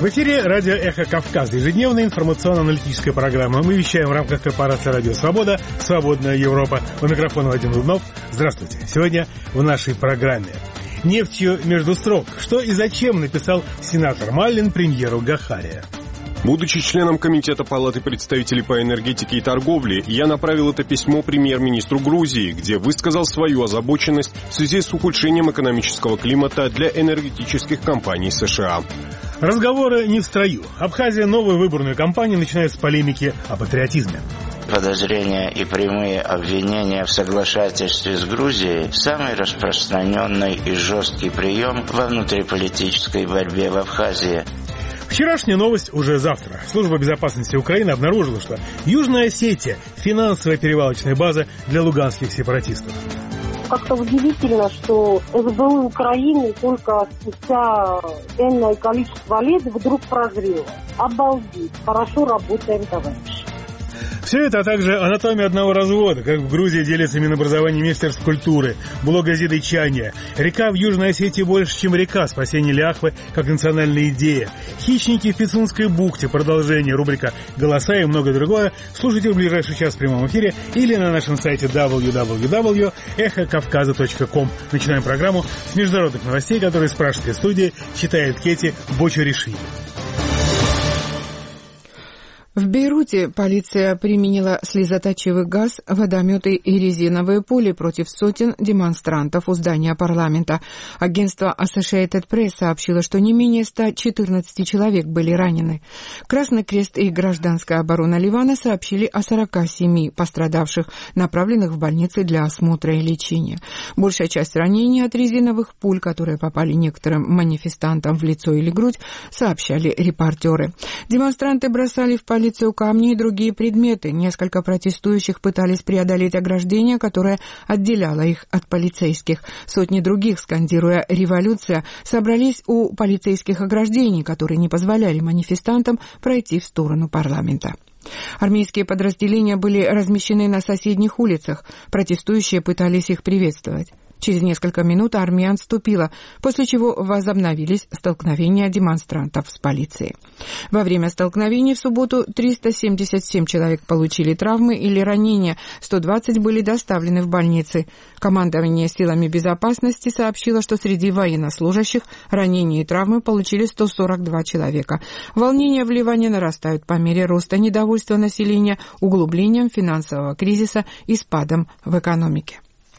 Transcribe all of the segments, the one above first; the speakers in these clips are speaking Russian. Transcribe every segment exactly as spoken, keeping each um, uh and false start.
В эфире радио «Эхо Кавказа», ежедневная информационно-аналитическая программа. Мы вещаем в рамках корпорации «Радио Свобода», «Свободная Европа». У микрофона Вадим Дубнов. Здравствуйте. Сегодня в нашей программе «Нефтью между строк». Что и зачем написал сенатор Маллин премьеру Гахария. Будучи членом Комитета Палаты представителей по энергетике и торговле, я направил это письмо премьер-министру Грузии, где высказал свою озабоченность в связи с ухудшением экономического климата для энергетических компаний США. Разговоры не в строю. Абхазия новую выборную кампанию начинает с полемики о патриотизме. Подозрения и прямые обвинения в соглашательстве с Грузией – самый распространенный и жесткий прием во внутриполитической борьбе в Абхазии. Вчерашняя новость уже завтра. Служба безопасности Украины обнаружила, что Южная Осетия – финансовая перевалочная база для луганских сепаратистов. Как-то удивительно, что СБУ Украины только спустя энное количество лет вдруг прозрело. Обалдеть. Хорошо работаем, товарищи. Все это, а также анатомия одного развода, как в Грузии делится Минобразование и Министерство культуры, блог Азербайджана. Река в Южной Осетии больше, чем река, спасение Ляхвы как национальная идея. Хищники в Пицунской бухте, продолжение, рубрика «Голоса» и многое другое. Слушайте в ближайший час в прямом эфире или на нашем сайте дабл ю дабл ю дабл ю точка эхо кавказа точка ком. Начинаем программу с международных новостей, которые из пражской студии читает Кети Бочуришвили. В Бейруте полиция применила слезоточивый газ, водометы и резиновые пули против сотен демонстрантов у здания парламента. Агентство Associated Press сообщило, что не менее ста четырнадцати человек были ранены. Красный Крест и Гражданская оборона Ливана сообщили о сорока семи пострадавших, направленных в больницы для осмотра и лечения. Большая часть ранений от резиновых пуль, которые попали некоторым манифестантам в лицо или грудь, сообщали репортеры. Демонстранты бросали в полицию камни и другие предметы. Несколько протестующих пытались преодолеть ограждение, которое отделяло их от полицейских. Сотни других, скандируя «Революция», собрались у полицейских ограждений, которые не позволяли манифестантам пройти в сторону парламента. Армейские подразделения были размещены на соседних улицах. Протестующие пытались их приветствовать. Через несколько минут армия отступила, после чего возобновились столкновения демонстрантов с полицией. Во время столкновений в субботу триста семьдесят семь человек получили травмы или ранения, сто двадцать были доставлены в больницы. Командование силами безопасности сообщило, что среди военнослужащих ранения и травмы получили сто сорок два человека. Волнения в Ливане нарастают по мере роста недовольства населения, углублением финансового кризиса и спадом в экономике.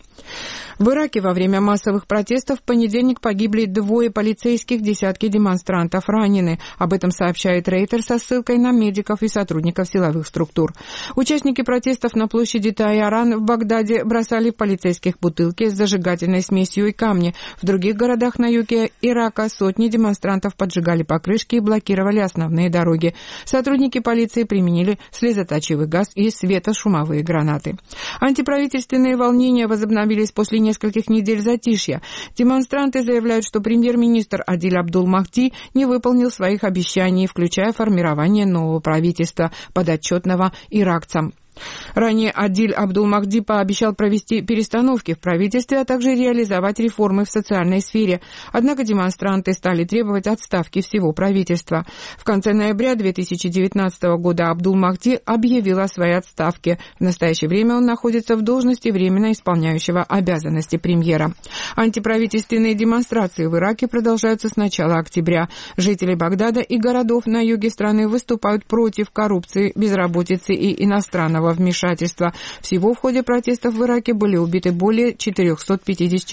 В Ираке во время массовых протестов в понедельник погибли двое полицейских, десятки демонстрантов ранены. Об этом сообщает Рейтер со ссылкой на медиков и сотрудников силовых структур. Участники протестов на площади Тайяран в Багдаде бросали в полицейских бутылки с зажигательной смесью и камни. В других городах на юге Ирака сотни демонстрантов поджигали покрышки и блокировали основные дороги. Сотрудники полиции применили слезоточивый газ и светошумовые гранаты. Антиправительственные волнения возобновились после нескольких недель затишья. Демонстранты заявляют, что премьер-министр Адиль Абдул-Махди не выполнил своих обещаний, включая формирование нового правительства, подотчетного иракцам. Ранее Адиль Абдул-Махди пообещал провести перестановки в правительстве, а также реализовать реформы в социальной сфере. Однако демонстранты стали требовать отставки всего правительства. В конце ноября две тысячи девятнадцатого года Абдул-Махди объявил о своей отставке. В настоящее время он находится в должности временно исполняющего обязанности премьера. Антиправительственные демонстрации в Ираке продолжаются с начала октября. Жители Багдада и городов на юге страны выступают против коррупции, безработицы и иностранного вмешательства. Всего в ходе протестов в Ираке были убиты более четырехсот пятидесяти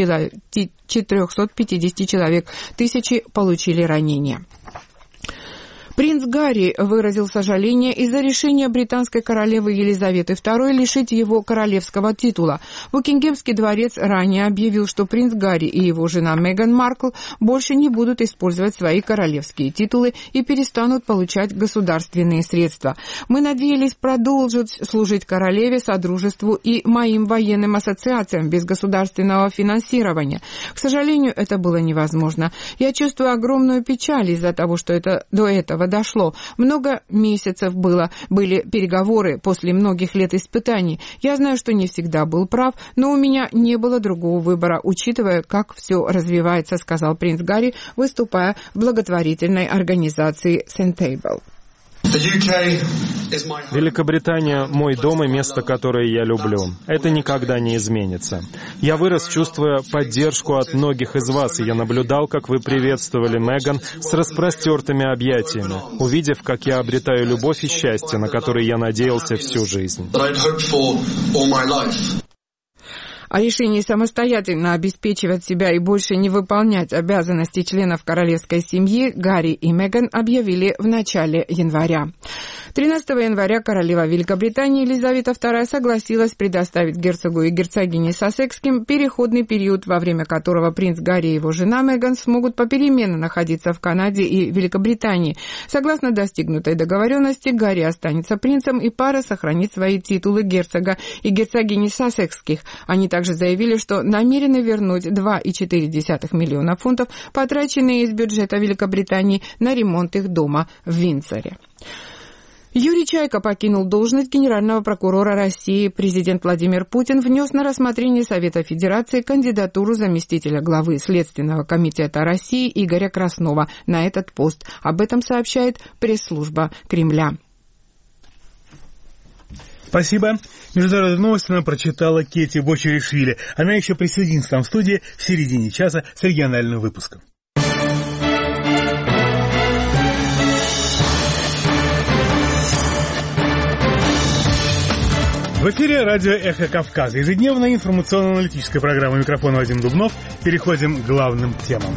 человек, тысячи получили ранения. Принц Гарри выразил сожаление из-за решения британской королевы Елизаветы второй лишить его королевского титула. Букингемский дворец ранее объявил, что принц Гарри и его жена Меган Маркл больше не будут использовать свои королевские титулы и перестанут получать государственные средства. «Мы надеялись продолжить служить королеве, содружеству и моим военным ассоциациям без государственного финансирования. К сожалению, это было невозможно. Я чувствую огромную печаль из-за того, что это до этого этого дошло. Много месяцев было, были переговоры после многих лет испытаний. Я знаю, что не всегда был прав, но у меня не было другого выбора, учитывая, как все развивается, сказал принц Гарри, выступая в благотворительной организации Sentable. Великобритания – мой дом и место, которое я люблю. Это никогда не изменится. Я вырос, чувствуя поддержку от многих из вас, и я наблюдал, как вы приветствовали Меган с распростертыми объятиями, увидев, как я обретаю любовь и счастье, на которые я надеялся всю жизнь. О решении самостоятельно обеспечивать себя и больше не выполнять обязанности членов королевской семьи Гарри и Меган объявили в начале января. тринадцатого января королева Великобритании Елизавета вторая согласилась предоставить герцогу и герцогине Сассекским переходный период, во время которого принц Гарри и его жена Меган смогут попеременно находиться в Канаде и Великобритании. Согласно достигнутой договоренности, Гарри останется принцем, и пара сохранит свои титулы герцога и герцогини Сассекских. Они также заявили, что намерены вернуть два целых четыре десятых миллиона фунтов, потраченные из бюджета Великобритании на ремонт их дома в Виндзоре. Юрий Чайка покинул должность генерального прокурора России. Президент Владимир Путин внес на рассмотрение Совета Федерации кандидатуру заместителя главы Следственного комитета России Игоря Краснова на этот пост. Об этом сообщает пресс-служба Кремля. Спасибо. Международные новости нам прочитала Кетти Бочеришвили. Она еще присоединится к нам в студии в середине часа с региональным выпуском. В эфире радио «Эхо Кавказа». Ежедневная информационно-аналитическая программа. Микрофон Вадим Дубнов. Переходим к главным темам.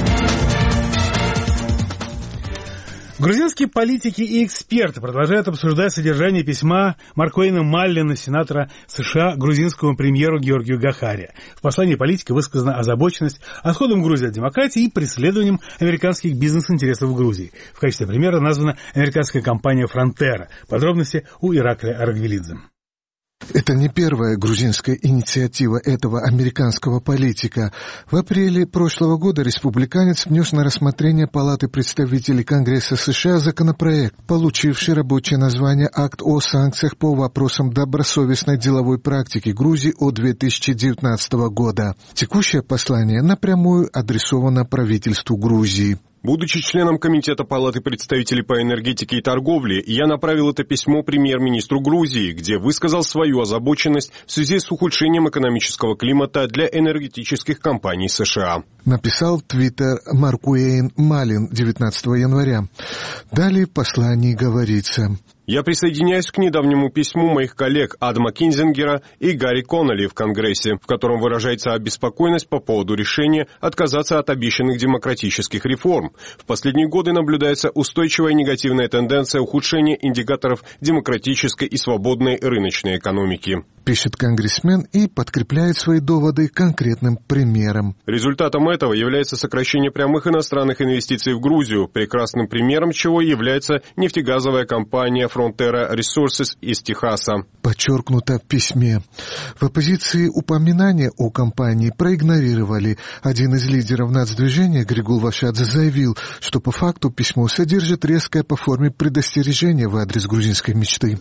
Грузинские политики и эксперты продолжают обсуждать содержание письма Маркуэйна Маллина, сенатора США, грузинскому премьеру Георгию Гахари. В послании политика высказана озабоченность отходом Грузии от демократии и преследованием американских бизнес-интересов в Грузии. В качестве примера названа американская компания «Фронтера». Подробности у Ираклия Аргвелидзе. Это не первая грузинская инициатива этого американского политика. В апреле прошлого года республиканец внес на рассмотрение Палаты представителей Конгресса США законопроект, получивший рабочее название «Акт о санкциях по вопросам добросовестной деловой практики Грузии от две тысячи девятнадцатого года». Текущее послание напрямую адресовано правительству Грузии. Будучи членом Комитета Палаты представителей по энергетике и торговле, я направил это письмо премьер-министру Грузии, где высказал свою озабоченность в связи с ухудшением экономического климата для энергетических компаний США. Написал в Твиттер Маркуэйн Маллин девятнадцатого января. Далее в послании говорится: «Я присоединяюсь к недавнему письму моих коллег Адама Кинзингера и Гарри Коннелли в Конгрессе, в котором выражается обеспокоенность по поводу решения отказаться от обещанных демократических реформ. В последние годы наблюдается устойчивая негативная тенденция ухудшения индикаторов демократической и свободной рыночной экономики», пишет конгрессмен и подкрепляет свои доводы конкретным примером. Результатом этого является сокращение прямых иностранных инвестиций в Грузию, прекрасным примером чего является нефтегазовая компания Frontera Resources из Техаса. Подчеркнуто в письме. В оппозиции упоминания о компании проигнорировали. Один из лидеров нацдвижения, Григул Вашадзе, заявил, что по факту письмо содержит резкое по форме предостережение в адрес грузинской мечты.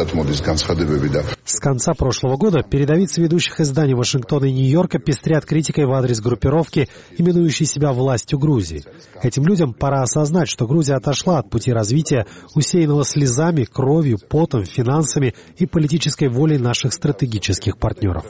С конца прошлого года передовицы ведущих изданий Вашингтона и Нью-Йорка пестрят критикой в адрес группировки, именующей себя властью Грузии. Этим людям пора осознать, что Грузия отошла от пути развития, усеянного слезами, кровью, потом, финансами и политической волей наших стратегических партнеров.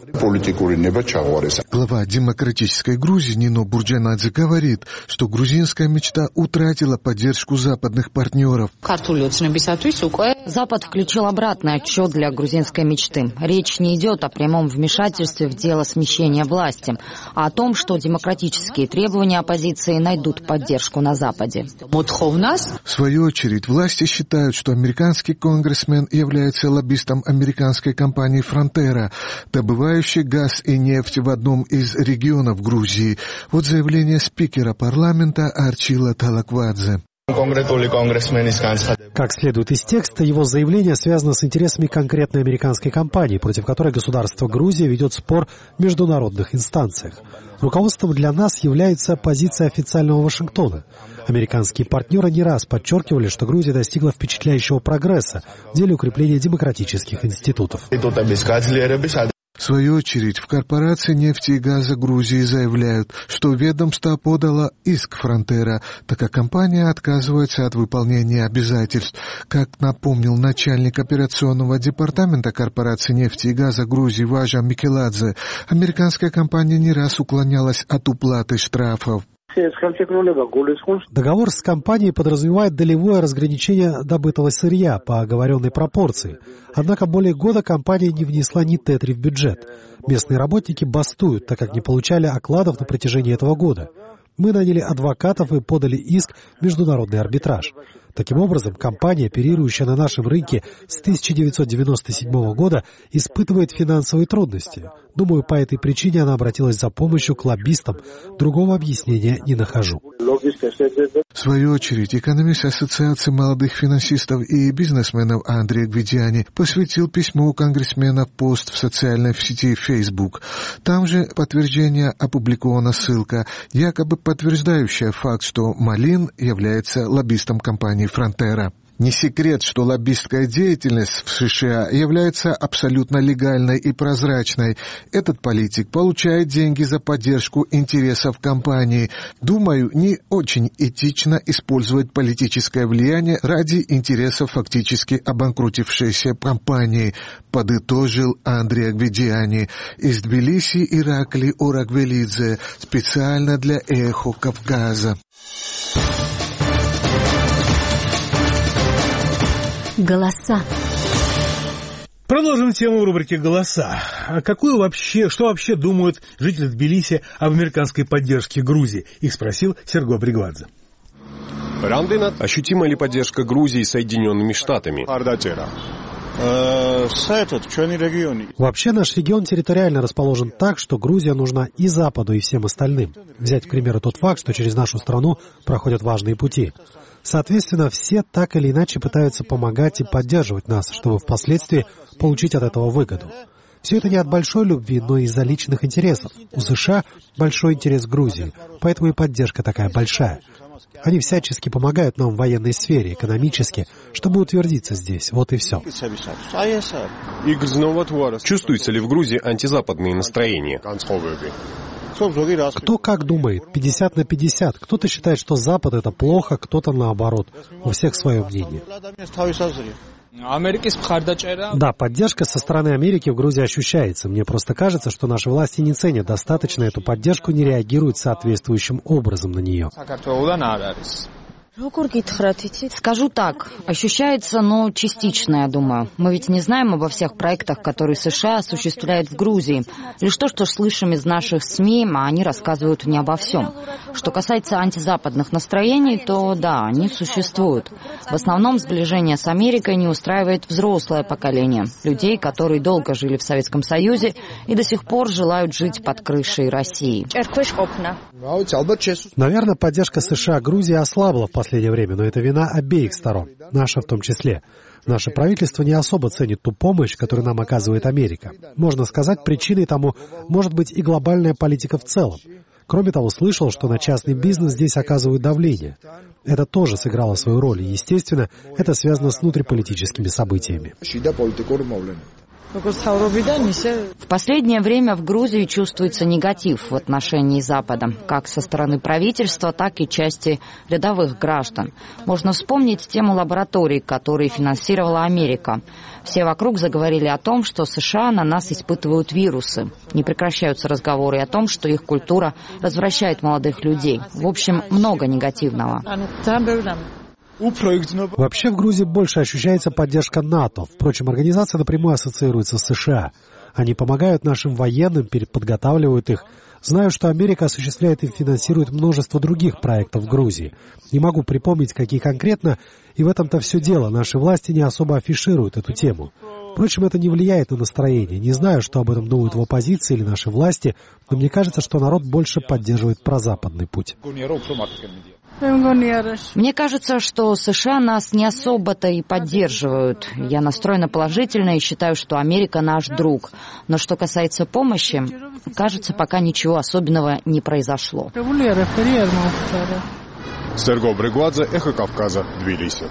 Глава демократической Грузии Нино Бурджанадзе говорит, что грузинская мечта утратила поддержку западных партнеров. Запад включил обратный отчет для грузинской мечты. Речь не идет о прямом вмешательстве в дело смещения власти, а о том, что демократические требования оппозиции найдут поддержку на Западе. В свою очередь, власти считают, что американский конгрессмен является лоббистом американской компании «Фронтера», добывающей газ и нефть в одном из регионов Грузии. Вот заявление спикера парламента Арчила Талаквадзе. Как следует из текста, его заявление связано с интересами конкретной американской компании, против которой государство Грузия ведет спор в международных инстанциях. Руководством для нас является позиция официального Вашингтона. Американские партнеры не раз подчеркивали, что Грузия достигла впечатляющего прогресса в деле укрепления демократических институтов. В свою очередь, в корпорации нефти и газа Грузии заявляют, что ведомство подало иск Фронтера, так как компания отказывается от выполнения обязательств. Как напомнил начальник операционного департамента корпорации нефти и газа Грузии Важа Микеладзе, американская компания не раз уклонялась от уплаты штрафов. Договор с компанией подразумевает долевое разграничение добытого сырья по оговоренной пропорции. Однако более года компания не внесла ни тетри в бюджет. Местные работники бастуют, так как не получали окладов на протяжении этого года. Мы наняли адвокатов и подали иск в международный арбитраж. Таким образом, компания, оперирующая на нашем рынке с тысяча девятьсот девяносто седьмого года, испытывает финансовые трудности. Думаю, по этой причине она обратилась за помощью к лоббистам. Другого объяснения не нахожу. В свою очередь, экономист Ассоциации молодых финансистов и бизнесменов Андрей Гвидиани посвятил письму конгрессмена пост в социальной сети Facebook. Там же подтверждение опубликована ссылка, якобы подтверждающая факт, что Малин является лоббистом компании «Фронтера». Не секрет, что лоббистская деятельность в США является абсолютно легальной и прозрачной. Этот политик получает деньги за поддержку интересов компании. Думаю, не очень этично использовать политическое влияние ради интересов фактически обанкротившейся компании, подытожил Андрей Гвидиани. Из Тбилиси Иракли Орагвелидзе, специально для «Эхо Кавказа». Голоса. Продолжим тему в рубрике «Голоса». А какую вообще, что вообще думают жители Тбилиси об американской поддержке Грузии? Их спросил Серго Бригвадзе. Ощутима ли поддержка Грузии Соединенными Штатами? Вообще наш регион территориально расположен так, что Грузия нужна и Западу, и всем остальным. Взять, к примеру, тот факт, что через нашу страну проходят важные пути. Соответственно, все так или иначе пытаются помогать и поддерживать нас, чтобы впоследствии получить от этого выгоду. Все это не от большой любви, но из-за личных интересов. У США большой интерес к Грузии, поэтому и поддержка такая большая. Они всячески помогают нам в военной сфере, экономически, чтобы утвердиться здесь. Вот и все. Чувствуются ли в Грузии антизападные настроения? Кто как думает, пятьдесят на пятьдесят. Кто-то считает, что Запад — это плохо, кто-то наоборот. У всех свое мнение. Да, поддержка со стороны Америки в Грузии ощущается. Мне просто кажется, что наши власти не ценят достаточно эту поддержку, не реагируют соответствующим образом на нее. Скажу так, ощущается, но частично, я думаю. Мы ведь не знаем обо всех проектах, которые США осуществляют в Грузии. Лишь то, что слышим из наших СМИ, а они рассказывают не обо всем. Что касается антизападных настроений, то да, они существуют. В основном сближение с Америкой не устраивает взрослое поколение. Людей, которые долго жили в Советском Союзе и до сих пор желают жить под крышей России. Наверное, поддержка США Грузии ослабла в последнее время, но это вина обеих сторон, наша в том числе. Наше правительство не особо ценит ту помощь, которую нам оказывает Америка. Можно сказать, причиной тому может быть и глобальная политика в целом. Кроме того, слышал, что на частный бизнес здесь оказывают давление. Это тоже сыграло свою роль, и, естественно, это связано с внутриполитическими событиями. В последнее время в Грузии чувствуется негатив в отношении Запада, как со стороны правительства, так и части рядовых граждан. Можно вспомнить тему лабораторий, которые финансировала Америка. Все вокруг заговорили о том, что США на нас испытывают вирусы. Не прекращаются разговоры о том, что их культура развращает молодых людей. В общем, много негативного. Вообще в Грузии больше ощущается поддержка НАТО. Впрочем, организация напрямую ассоциируется с США. Они помогают нашим военным, подготавливают их. Знаю, что Америка осуществляет и финансирует множество других проектов в Грузии. Не могу припомнить, какие конкретно, и в этом-то все дело. Наши власти не особо афишируют эту тему. Впрочем, это не влияет на настроение. Не знаю, что об этом думают в оппозиции или наши власти, но мне кажется, что народ больше поддерживает прозападный путь. Мне кажется, что США нас не особо-то и поддерживают. Я настроена положительно и считаю, что Америка наш друг. Но что касается помощи, кажется, пока ничего особенного не произошло. Серго Бригвадзе, Эхо Кавказа, Тбилиси.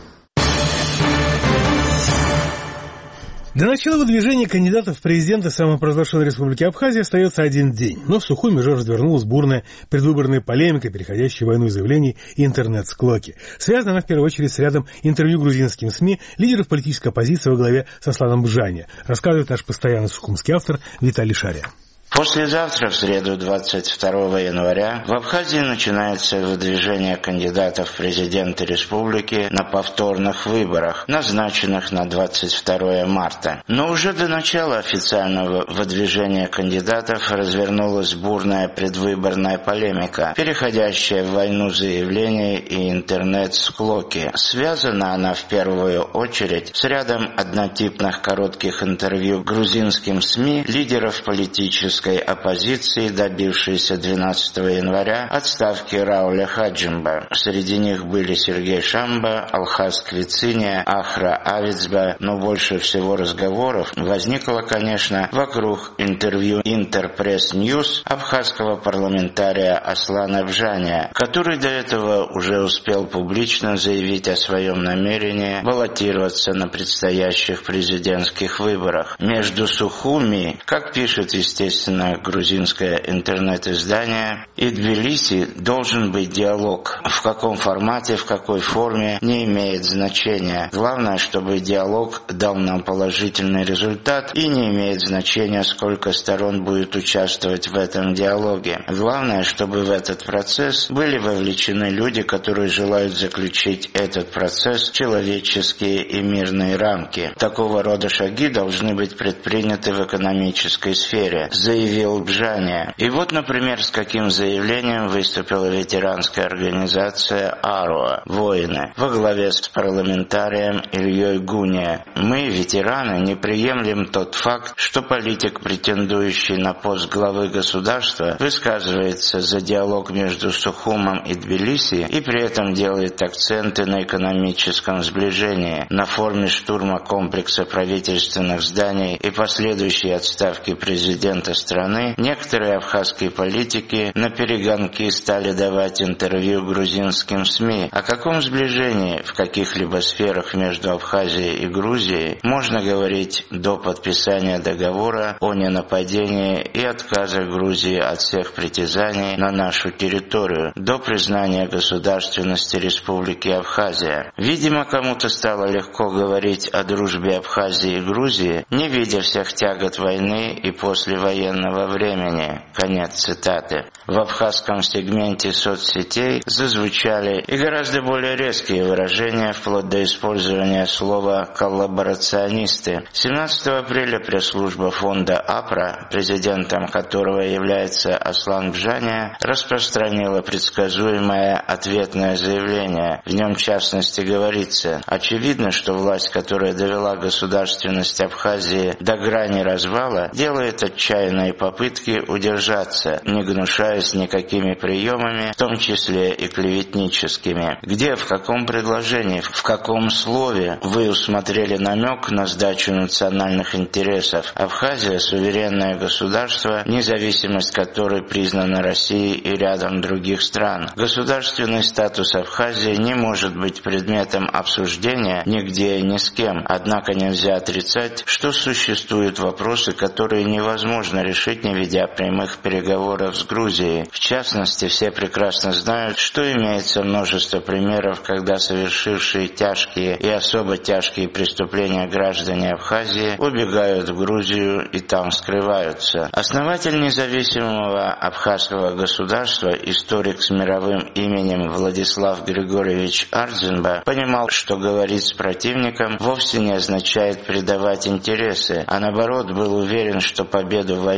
До начала выдвижения кандидатов в президенты самопровозглашенной республики Абхазия остается один день. Но в Сухуми уже развернулась бурная предвыборная полемика, переходящая в войну заявлений и интернет-склоки. Связана она в первую очередь с рядом интервью грузинским СМИ лидеров политической оппозиции во главе с Асланом Бжани, рассказывает наш постоянный сухумский автор Виталий Шария. Послезавтра, в среду двадцать второго января, в Абхазии начинается выдвижение кандидатов в президенты республики на повторных выборах, назначенных на двадцать второе марта. Но уже до начала официального выдвижения кандидатов развернулась бурная предвыборная полемика, переходящая в войну заявлений и интернет-склоки. Связана она в первую очередь с рядом однотипных коротких интервью грузинским СМИ лидеров политической оппозиции, добившейся двенадцатого января отставки Рауля Хаджимба. Среди них были Сергей Шамба, Алхаз Квициния, Ахра Авицба, но больше всего разговоров возникло, конечно, вокруг интервью Интерпресс Ньюс абхазского парламентария Аслана Бжания, который до этого уже успел публично заявить о своем намерении баллотироваться на предстоящих президентских выборах. Между Сухуми, как пишет, естественно, грузинское интернет-издание, и Тбилиси должен быть диалог. В каком формате, в какой форме, не имеет значения. Главное, чтобы диалог дал нам положительный результат, и не имеет значения, сколько сторон будет участвовать в этом диалоге. Главное, чтобы в этот процесс были вовлечены люди, которые желают заключить этот процесс в человеческие и мирные рамки. Такого рода шаги должны быть предприняты в экономической сфере, заявил Бжания. И вот, например, с каким заявлением выступила ветеранская организация АРОА «Воины» во главе с парламентарием Ильей Гуния. «Мы, ветераны, не приемлем тот факт, что политик, претендующий на пост главы государства, высказывается за диалог между Сухумом и Тбилиси и при этом делает акценты на экономическом сближении, на форме штурма комплекса правительственных зданий и последующей отставки президента страны. Некоторые абхазские политики на перегонки стали давать интервью грузинским СМИ. О каком сближении в каких-либо сферах между Абхазией и Грузией можно говорить до подписания договора о ненападении и отказа Грузии от всех притязаний на нашу территорию, до признания государственности Республики Абхазия? Видимо, кому-то стало легко говорить о дружбе Абхазии и Грузии, не видя всех тягот войны и послевоенного времени». Конец цитаты. В абхазском сегменте соцсетей зазвучали и гораздо более резкие выражения, вплоть до использования слова «коллаборационисты». семнадцатого апреля пресс-служба фонда АПРА, президентом которого является Аслан Бжания, распространила предсказуемое ответное заявление. В нем, в частности, говорится: «Очевидно, что власть, которая довела государственность Абхазии до грани развала, делает отчаянные попытки удержаться, не гнушаясь никакими приемами, в том числе и клеветническими. Где, в каком предложении, в каком слове вы усмотрели намек на сдачу национальных интересов? Абхазия – суверенное государство, независимость которой признана Россией и рядом других стран. Государственный статус Абхазии не может быть предметом обсуждения нигде и ни с кем. Однако нельзя отрицать, что существуют вопросы, которые невозможно решить, не ведя прямых переговоров с Грузией. В частности, все прекрасно знают, что имеется множество примеров, когда совершившие тяжкие и особо тяжкие преступления граждане Абхазии убегают в Грузию и там скрываются. Основатель независимого абхазского государства, историк с мировым именем Владислав Григорьевич Ардзинба, понимал, что говорить с противником вовсе не означает предавать интересы, а наоборот был уверен, что победу в войне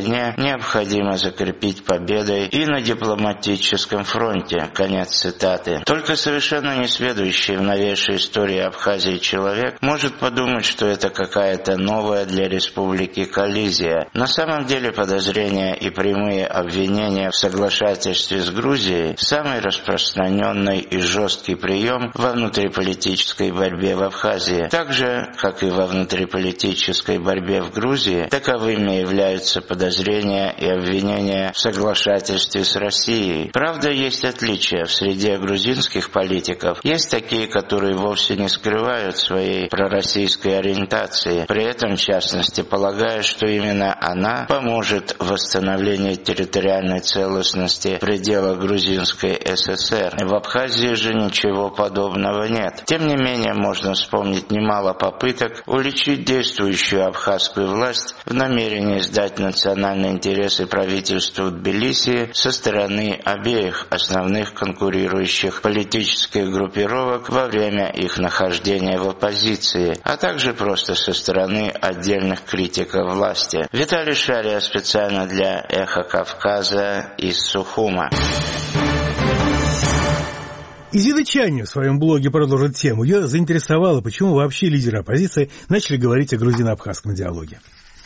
войне необходимо закрепить победой и на дипломатическом фронте. Конец цитаты. Только совершенно несведущий в новейшей истории Абхазии человек может подумать, что это какая-то новая для республики коллизия. На самом деле подозрения и прямые обвинения в соглашательстве с Грузией – самый распространенный и жесткий прием во внутриполитической борьбе в Абхазии. Так же, как и во внутриполитической борьбе в Грузии, таковыми являются подозрения и обвинения в соглашательстве с Россией. Правда, есть отличия в среде грузинских политиков. Есть такие, которые вовсе не скрывают своей пророссийской ориентации, при этом, в частности, полагая, что именно она поможет в восстановлении территориальной целостности в пределах Грузинской ССР. В Абхазии же ничего подобного нет. Тем не менее, можно вспомнить немало попыток уличить действующую абхазскую власть в намерении сдать национальные интересы правительству Тбилиси со стороны обеих основных конкурирующих политических группировок во время их нахождения в оппозиции, а также просто со стороны отдельных критиков власти. Виталий Шария специально для «Эхо Кавказа» из Сухума. Изида Чанни в своем блоге продолжит тему. Ее заинтересовало, почему вообще лидеры оппозиции начали говорить о грузино-абхазском диалоге.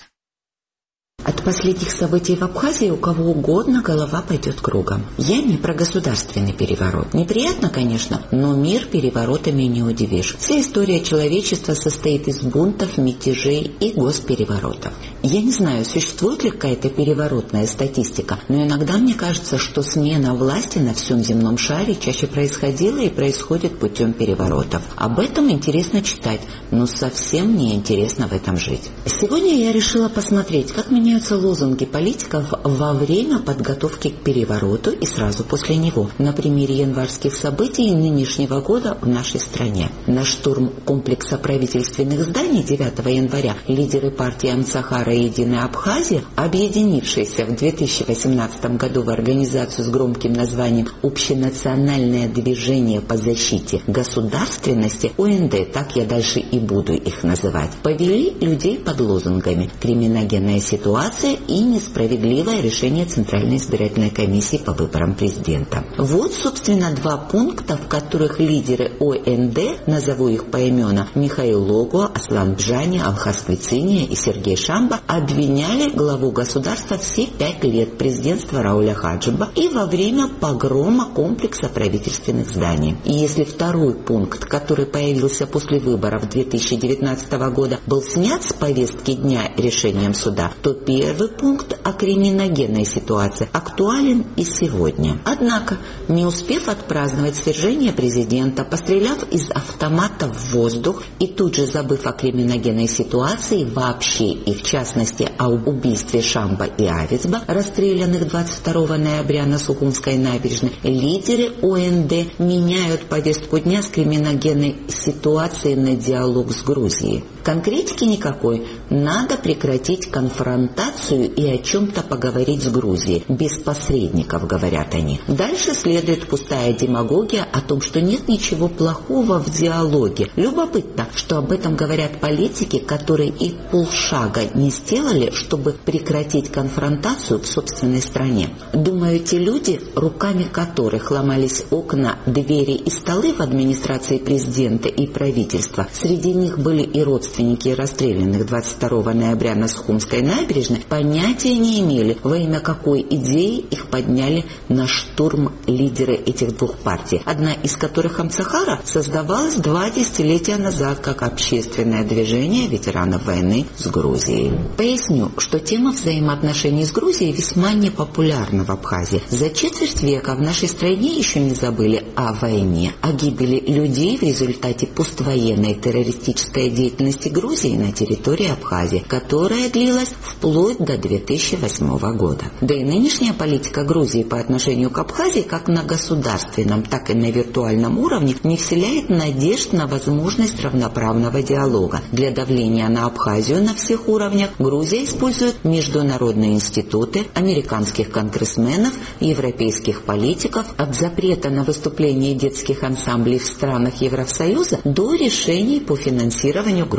От последних событий в Абхазии у кого угодно голова пойдет кругом. Я не про государственный переворот. Неприятно, конечно, но мир переворотами не удивишь. Вся история человечества состоит из бунтов, мятежей и госпереворотов. Я не знаю, существует ли какая-то переворотная статистика, но иногда мне кажется, что смена власти на всем земном шаре чаще происходила и происходит путем переворотов. Об этом интересно читать, но совсем не интересно в этом жить. Сегодня я решила посмотреть, как меняются лозунги политиков во время подготовки к перевороту и сразу после него, на примере январских событий нынешнего года в нашей стране. На штурм комплекса правительственных зданий девятого января лидеры партии Амцахара и Единая Абхазия, объединившиеся в две тысячи восемнадцатом году в организацию с громким названием «Общенациональное движение по защите государственности» О Н Д, так я дальше и буду их называть, повели людей под лозунгами «Криминогенная ситуация» и несправедливое решение Центральной избирательной комиссии по выборам президента. Вот, собственно, два пункта, в которых лидеры О Н Д, назову их поименно, Михаил Лого, Аслан Бжани, Алхас Квициния и Сергей Шамба, обвиняли главу государства все пять лет президентства Рауля Хаджиба и во время погрома комплекса правительственных зданий. И если второй пункт, который появился после выборов две тысячи девятнадцатого года, был снят с повестки дня решением суда, то первый пункт о криминогенной ситуации актуален и сегодня. Однако, не успев отпраздновать свержение президента, постреляв из автомата в воздух и тут же забыв о криминогенной ситуации вообще и в частности о убийстве Шамба и Авицба, расстрелянных двадцать второго ноября на Сухумской набережной, лидеры О Н Д меняют повестку дня с криминогенной ситуацией на диалог с Грузией. Конкретики никакой. Надо прекратить конфронтацию и о чем-то поговорить с Грузией. Без посредников, говорят они. Дальше следует пустая демагогия о том, что нет ничего плохого в диалоге. Любопытно, что об этом говорят политики, которые и полшага не сделали, чтобы прекратить конфронтацию в собственной стране. Думаю, те люди, руками которых ломались окна, двери и столы в администрации президента и правительства, среди них были и родственники расстрелянных двадцать второго ноября на Сухумской набережной, понятия не имели, во имя какой идеи их подняли на штурм лидеры этих двух партий, одна из которых Амцахара создавалась два десятилетия назад как общественное движение ветеранов войны с Грузией. Поясню, что тема взаимоотношений с Грузией весьма непопулярна в Абхазии. За четверть века в нашей стране еще не забыли о войне, о гибели людей в результате поствоенной террористической деятельности Грузии на территории Абхазии, которая длилась вплоть до две тысячи восьмого года. Да и нынешняя политика Грузии по отношению к Абхазии как на государственном, так и на виртуальном уровне не вселяет надежд на возможность равноправного диалога. Для давления на Абхазию на всех уровнях Грузия использует международные институты, американских конгрессменов, европейских политиков, от запрета на выступление детских ансамблей в странах Евросоюза до решений по финансированию грузинских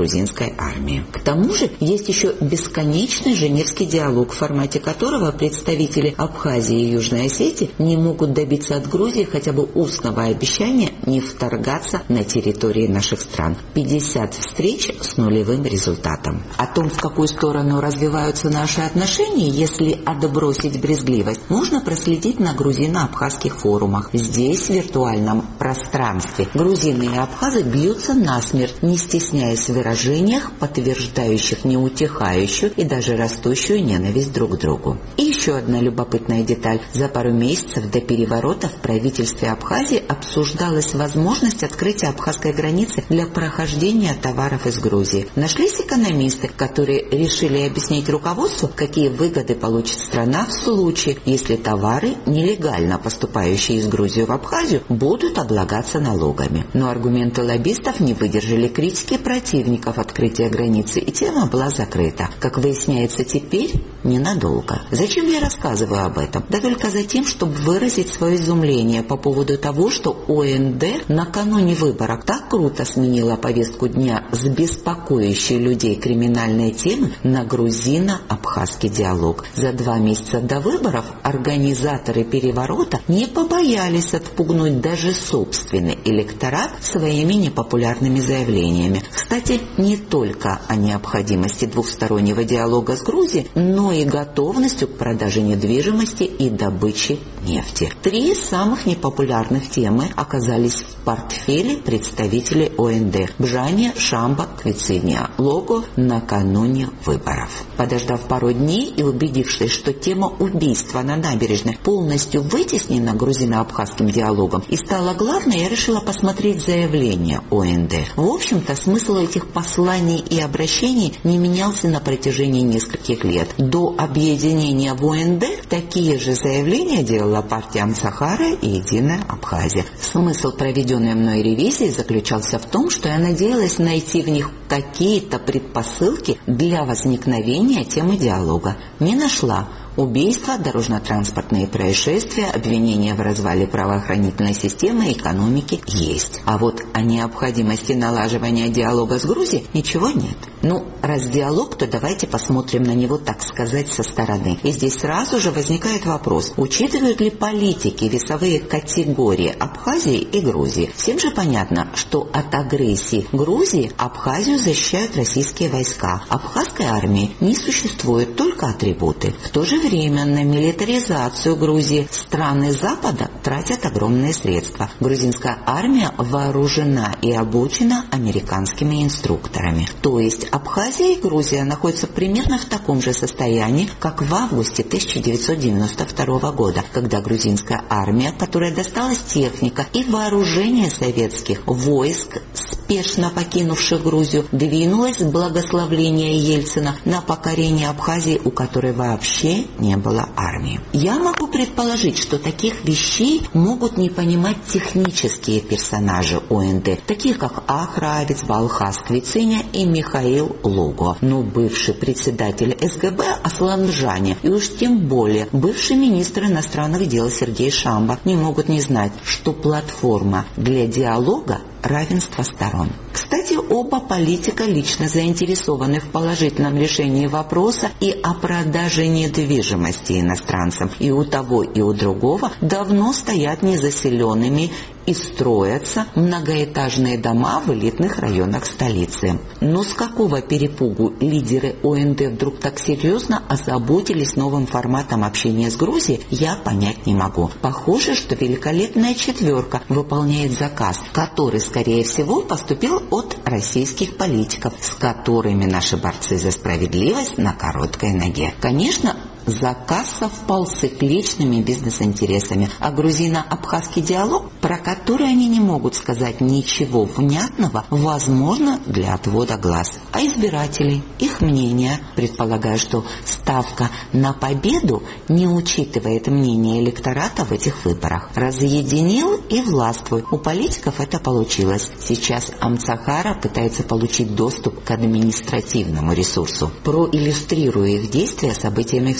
грузинской армии. К тому же есть еще бесконечный женевский диалог, в формате которого представители Абхазии и Южной Осетии не могут добиться от Грузии хотя бы устного обещания не вторгаться на территории наших стран. пятьдесят встреч с нулевым результатом. О том, в какую сторону развиваются наши отношения, если отбросить брезгливость, можно проследить на грузино-абхазских форумах. Здесь, в виртуальном пространстве, грузины и абхазы бьются насмерть, не стесняясь в выражениях, подтверждающих неутихающую и даже растущую ненависть друг к другу. И еще одна любопытная деталь. За пару месяцев до переворота в правительстве Абхазии обсуждалась возможность открытия абхазской границы для прохождения товаров из Грузии. Нашлись экономисты, которые решили объяснить руководству, какие выгоды получит страна в случае, если товары, нелегально поступающие из Грузии в Абхазию, будут облагаться налогами. Но аргументы лоббистов не выдержали критики противников открытия границы, и тема была закрыта. Как выясняется теперь, ненадолго. Зачем я рассказываю об этом? Да только за тем, чтобы выразить свое изумление по поводу того, что О Н Д накануне выборов так круто сменила повестку дня с беспокоящей людей криминальной темы на грузино-абхазский диалог. За два месяца до выборов организаторы переворота не побоялись отпугнуть даже собственный электорат своими непопулярными заявлениями. Кстати, не только о необходимости двухстороннего диалога с Грузией, но и готовностью к продаже недвижимости и добыче нефти. Три самых непопулярных темы оказались в портфеле представителей О Н Д: Бжания, Шамба, Квициния, Лого накануне выборов. Подождав пару дней и убедившись, что тема убийства на набережной полностью вытеснена грузино-абхазским диалогом и стала главной, я решила посмотреть заявления О Н Д. В общем-то, смысл этих посланий и обращений не менялся на протяжении нескольких лет. До объединения в О Н Д такие же заявления делала партия Амцахара и Единая Абхазия. Смысл проведенной мной ревизии заключался в том, что я надеялась найти в них какие-то предпосылки для возникновения темы диалога. Не нашла. Убийства, дорожно-транспортные происшествия, обвинения в развале правоохранительной системы и экономики есть. А вот о необходимости налаживания диалога с Грузией ничего нет. Ну, раз диалог, то давайте посмотрим на него, так сказать, со стороны. И здесь сразу же возникает вопрос, учитывают ли политики весовые категории Абхазии и Грузии? Всем же понятно, что от агрессии Грузии Абхазию защищают российские войска. Абхазской армии не существует, только атрибуты. В то же время время на милитаризацию Грузии страны Запада тратят огромные средства. Грузинская армия вооружена и обучена американскими инструкторами. То есть Абхазия и Грузия находятся примерно в таком же состоянии, как в августе тысяча девятьсот девяносто второго года, когда грузинская армия, которая досталась техника и вооружение советских войск, спешно покинувших Грузию, двинулась с благословления Ельцина на покорение Абхазии, у которой вообще не было армии. Я могу предположить, что таких вещей могут не понимать технические персонажи О Н Д, такие как Ахравец, Балхас Квициня и Михаил Лого. Но бывший председатель С Г Б Аслан Бжания и уж тем более бывший министр иностранных дел Сергей Шамба не могут не знать, что платформа для диалога – равенство сторон. Кстати, оба политика лично заинтересованы в положительном решении вопроса и о продаже недвижимости иностранцам. И у того, и у другого давно стоят незаселенными и строятся многоэтажные дома в элитных районах столицы. Но с какого перепугу лидеры О Н Д вдруг так серьезно озаботились новым форматом общения с Грузией, я понять не могу. Похоже, что великолепная четверка выполняет заказ, который, скорее всего, поступил от российских политиков, с которыми наши борцы за справедливость на короткой ноге. Конечно, заказ совпал с их личными бизнес-интересами, а грузино-абхазский диалог, про который они не могут сказать ничего внятного, возможно, для отвода глаз. А избирателей, их мнение, предполагаю, что ставка на победу не учитывает мнение электората в этих выборах. Разъединил и властвуй. У политиков это получилось. Сейчас Амцахара пытается получить доступ к административному ресурсу. Проиллюстрирую их действия событиями в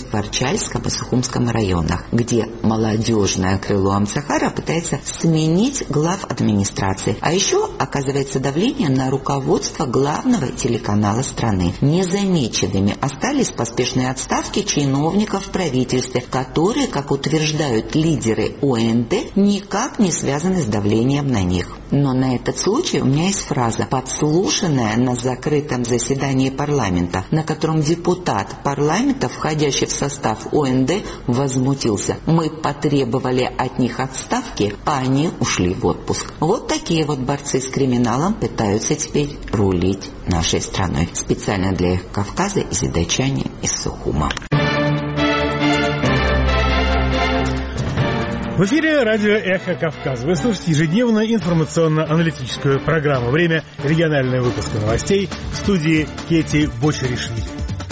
в Арчальском и Сухумском районах, где молодежное крыло Амцахара пытается сменить глав администрации. А еще оказывается давление на руководство главного телеканала страны. Незамеченными остались поспешные отставки чиновников в правительстве, которые, как утверждают лидеры О Н Д, никак не связаны с давлением на них. Но на этот случай у меня есть фраза, подслушанная на закрытом заседании парламента, на котором депутат парламента, входящий в состав О Н Д, возмутился. Мы потребовали от них отставки, а они ушли в отпуск. Вот такие вот борцы с криминалом пытаются теперь рулить нашей страной. Специально для Кавказа и задачане из Сухума. В эфире радио «Эхо Кавказа». Вы слушаете ежедневную информационно-аналитическую программу. Время регионального выпуска новостей в студии Кети Бочаришвили.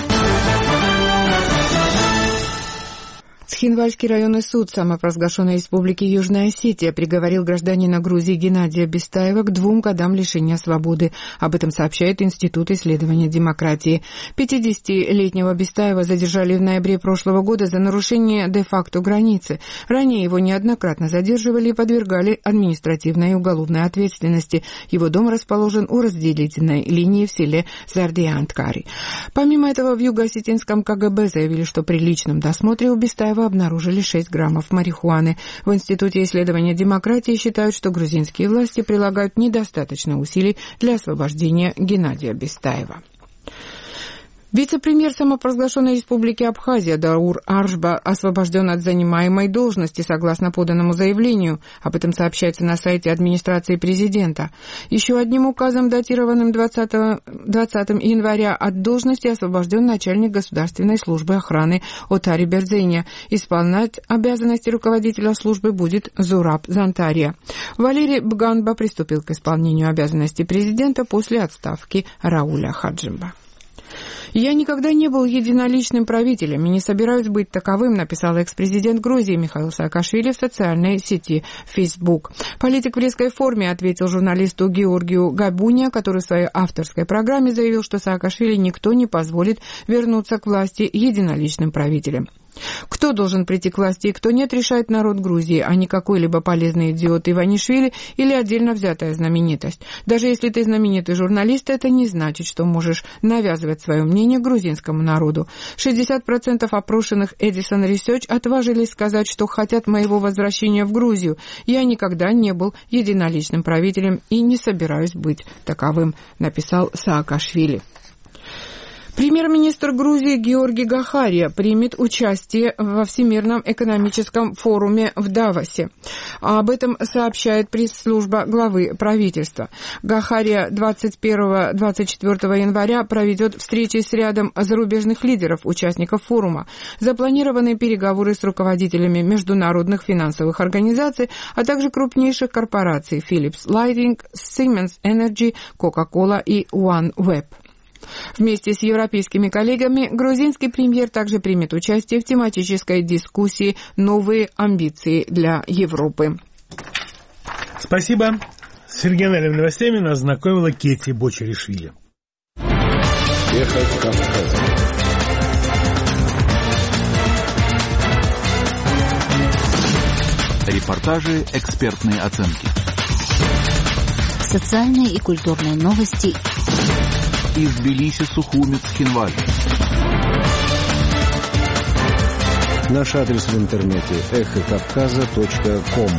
Цхинвальский районный суд самопровозглашенной республики Южная Осетия приговорил гражданина Грузии Геннадия Бестаева к двум годам лишения свободы. Об этом сообщает Институт исследования демократии. пятидесятилетнего Бестаева задержали в ноябре прошлого года за нарушение де-факто границы. Ранее его неоднократно задерживали и подвергали административной и уголовной ответственности. Его дом расположен у разделительной линии в селе Зардианткари. Помимо этого, в юго-осетинском Ка Гэ Бэ заявили, что при личном досмотре у Бестаева обнаружили шесть граммов марихуаны. В Институте исследования демократии считают, что грузинские власти прилагают недостаточно усилий для освобождения Геннадия Бестаева. Вице-премьер самопровозглашенной республики Абхазия Даур Аршба освобожден от занимаемой должности согласно поданному заявлению. Об этом сообщается на сайте администрации президента. Еще одним указом, датированным двадцатого января, от должности освобожден начальник государственной службы охраны Отари Бердзеня. Исполнять обязанности руководителя службы будет Зураб Зантария. Валерий Бганба приступил к исполнению обязанностей президента после отставки Рауля Хаджимба. «Я никогда не был единоличным правителем и не собираюсь быть таковым», написал экс-президент Грузии Михаил Саакашвили в социальной сети Facebook. Политик в резкой форме ответил журналисту Георгию Габуния, который в своей авторской программе заявил, что Саакашвили никто не позволит вернуться к власти единоличным правителем. Кто должен прийти к власти и кто нет, решает народ Грузии, а не какой-либо полезный идиот Иванишвили или отдельно взятая знаменитость. Даже если ты знаменитый журналист, это не значит, что можешь навязывать свое мнение грузинскому народу. шестьдесят процентов опрошенных Edison Research отважились сказать, что хотят моего возвращения в Грузию. Я никогда не был единоличным правителем и не собираюсь быть таковым, написал Саакашвили. Премьер-министр Грузии Георгий Гахария примет участие во Всемирном экономическом форуме в Давосе. Об этом сообщает пресс-служба главы правительства. Гахария двадцать первого — двадцать четвёртого января проведет встречи с рядом зарубежных лидеров, участников форума. Запланированы переговоры с руководителями международных финансовых организаций, а также крупнейших корпораций Philips Lighting, Siemens Energy, Coca-Cola и OneWeb. Вместе с европейскими коллегами грузинский премьер также примет участие в тематической дискуссии «Новые амбиции для Европы». Спасибо. С региональными новостями нас знакомила Кети Бочаришвили. Эхо Кавказа. Репортажи, экспертные оценки. Социальные и культурные новости. Из Тбилиси, Сухуми, Цхинваль. Наш адрес в интернете эхо кавказа точка ком.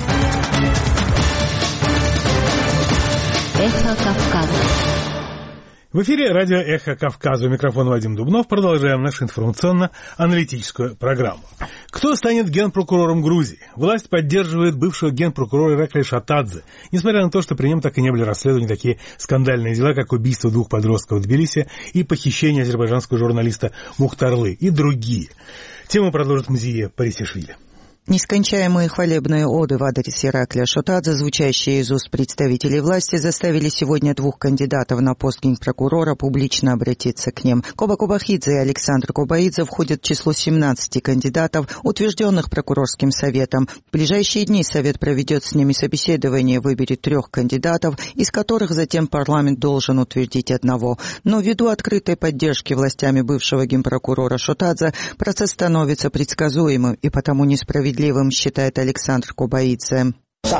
Эхо Кавказа. В эфире радио «Эхо Кавказа». У микрофона Вадим Дубнов. Продолжаем нашу информационно-аналитическую программу. Кто станет генпрокурором Грузии? Власть поддерживает бывшего генпрокурора Иракли Шатадзе, несмотря на то, что при нем так и не были расследованы такие скандальные дела, как убийство двух подростков в Тбилиси и похищение азербайджанского журналиста Мухтарлы и другие. Тему продолжит Мзия Парисишвили. Нескончаемые хвалебные оды в адрес Ираклия Шотадзе, звучащие из уст представителей власти, заставили сегодня двух кандидатов на пост генпрокурора публично обратиться к ним. Коба Кобахидзе и Александр Кобаидзе входят в число семнадцати кандидатов, утвержденных прокурорским советом. В ближайшие дни совет проведет с ними собеседование и выберет трех кандидатов, из которых затем парламент должен утвердить одного. Но ввиду открытой поддержки властями бывшего генпрокурора Шотадзе процесс становится предсказуемым и потому несправедливым, считает Александр Кобаидзе.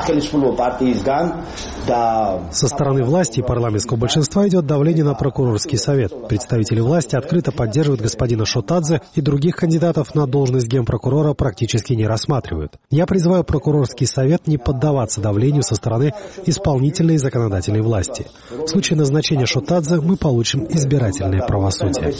Со стороны власти и парламентского большинства идет давление на прокурорский совет. Представители власти открыто поддерживают господина Шотадзе и других кандидатов на должность генпрокурора практически не рассматривают. Я призываю прокурорский совет не поддаваться давлению со стороны исполнительной и законодательной власти. В случае назначения Шотадзе мы получим избирательное правосудие.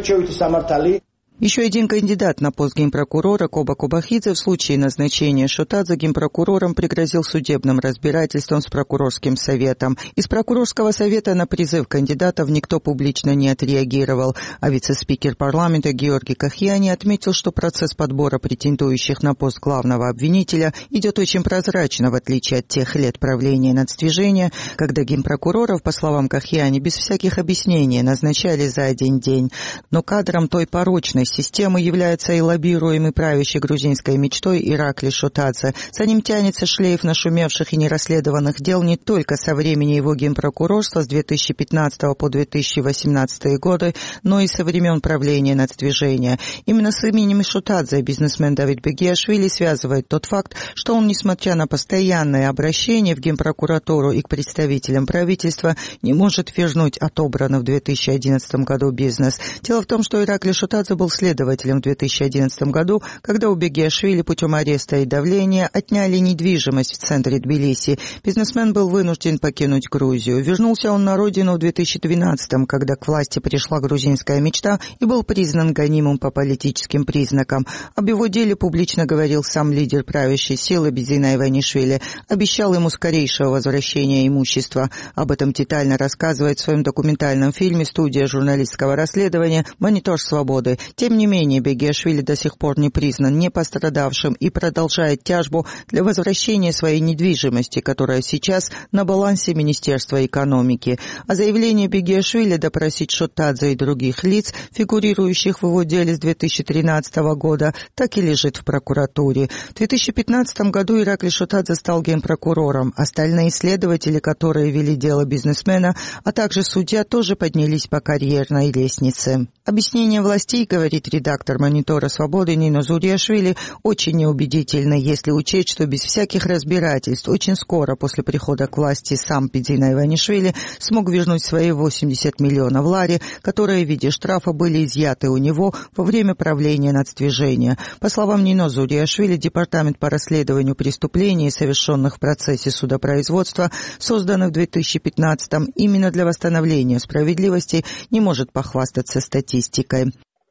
Еще один кандидат на пост генпрокурора, Коба Кобахидзе, в случае назначения Шотадзе генпрокурором пригрозил судебным разбирательством с прокурорским советом. Из прокурорского совета на призыв кандидатов никто публично не отреагировал, а вице-спикер парламента Георгий Кахьяни отметил, что процесс подбора претендующих на пост главного обвинителя идет очень прозрачно, в отличие от тех лет правления нацдвижения, когда генпрокуроров, по словам Кахьяни, без всяких объяснений назначали за один день. Но кадром той порочной системы является и лоббируемый правящей грузинской мечтой Ираклий Шотадзе. За ним тянется шлейф нашумевших и нерасследованных дел не только со времени его генпрокурорства с две тысячи пятнадцатого по две тысячи восемнадцатый годы, но и со времен правления нацдвижения. Именно с именем Шотадзе бизнесмен Давид Бегиашвили связывает тот факт, что он, несмотря на постоянное обращение в генпрокуратуру и к представителям правительства, не может вернуть отобранный в две тысячи одиннадцатом году бизнес. Дело в том, что Ираклий Шотадзе был следователем в две тысячи одиннадцатом году, когда у Бегиашвили путем ареста и давления отняли недвижимость в центре Тбилиси. Бизнесмен был вынужден покинуть Грузию. Вернулся он на родину в две тысячи двенадцатом, когда к власти пришла грузинская мечта и был признан гонимым по политическим признакам. Об его деле публично говорил сам лидер правящей силы Бизина Иванишвили, обещал ему скорейшего возвращения имущества. Об этом детально рассказывает в своем документальном фильме студия журналистского расследования «Монитор свободы». Тем не менее, Бегиашвили до сих пор не признан не пострадавшим и продолжает тяжбу для возвращения своей недвижимости, которая сейчас на балансе Министерства экономики. А заявление Бегиашвили допросить Шотадзе и других лиц, фигурирующих в его деле с две тысячи тринадцатого года, так и лежит в прокуратуре. В две тысячи пятнадцатом году Ираклий Шотадзе стал генпрокурором. Остальные следователи, которые вели дело бизнесмена, а также судья, тоже поднялись по карьерной лестнице. Объяснение властей, говорит редактор «Монитора свободы» Нино Зуриашвили, очень неубедительно, если учесть, что без всяких разбирательств очень скоро после прихода к власти сам Бизина Иванишвили смог вернуть свои восемьдесят миллионов лари, которые в виде штрафа были изъяты у него во время правления нацдвижения. По словам Нино Зуриашвили, Департамент по расследованию преступлений, совершенных в процессе судопроизводства, созданный в две тысячи пятнадцатом именно для восстановления справедливости, не может похвастаться статистикой.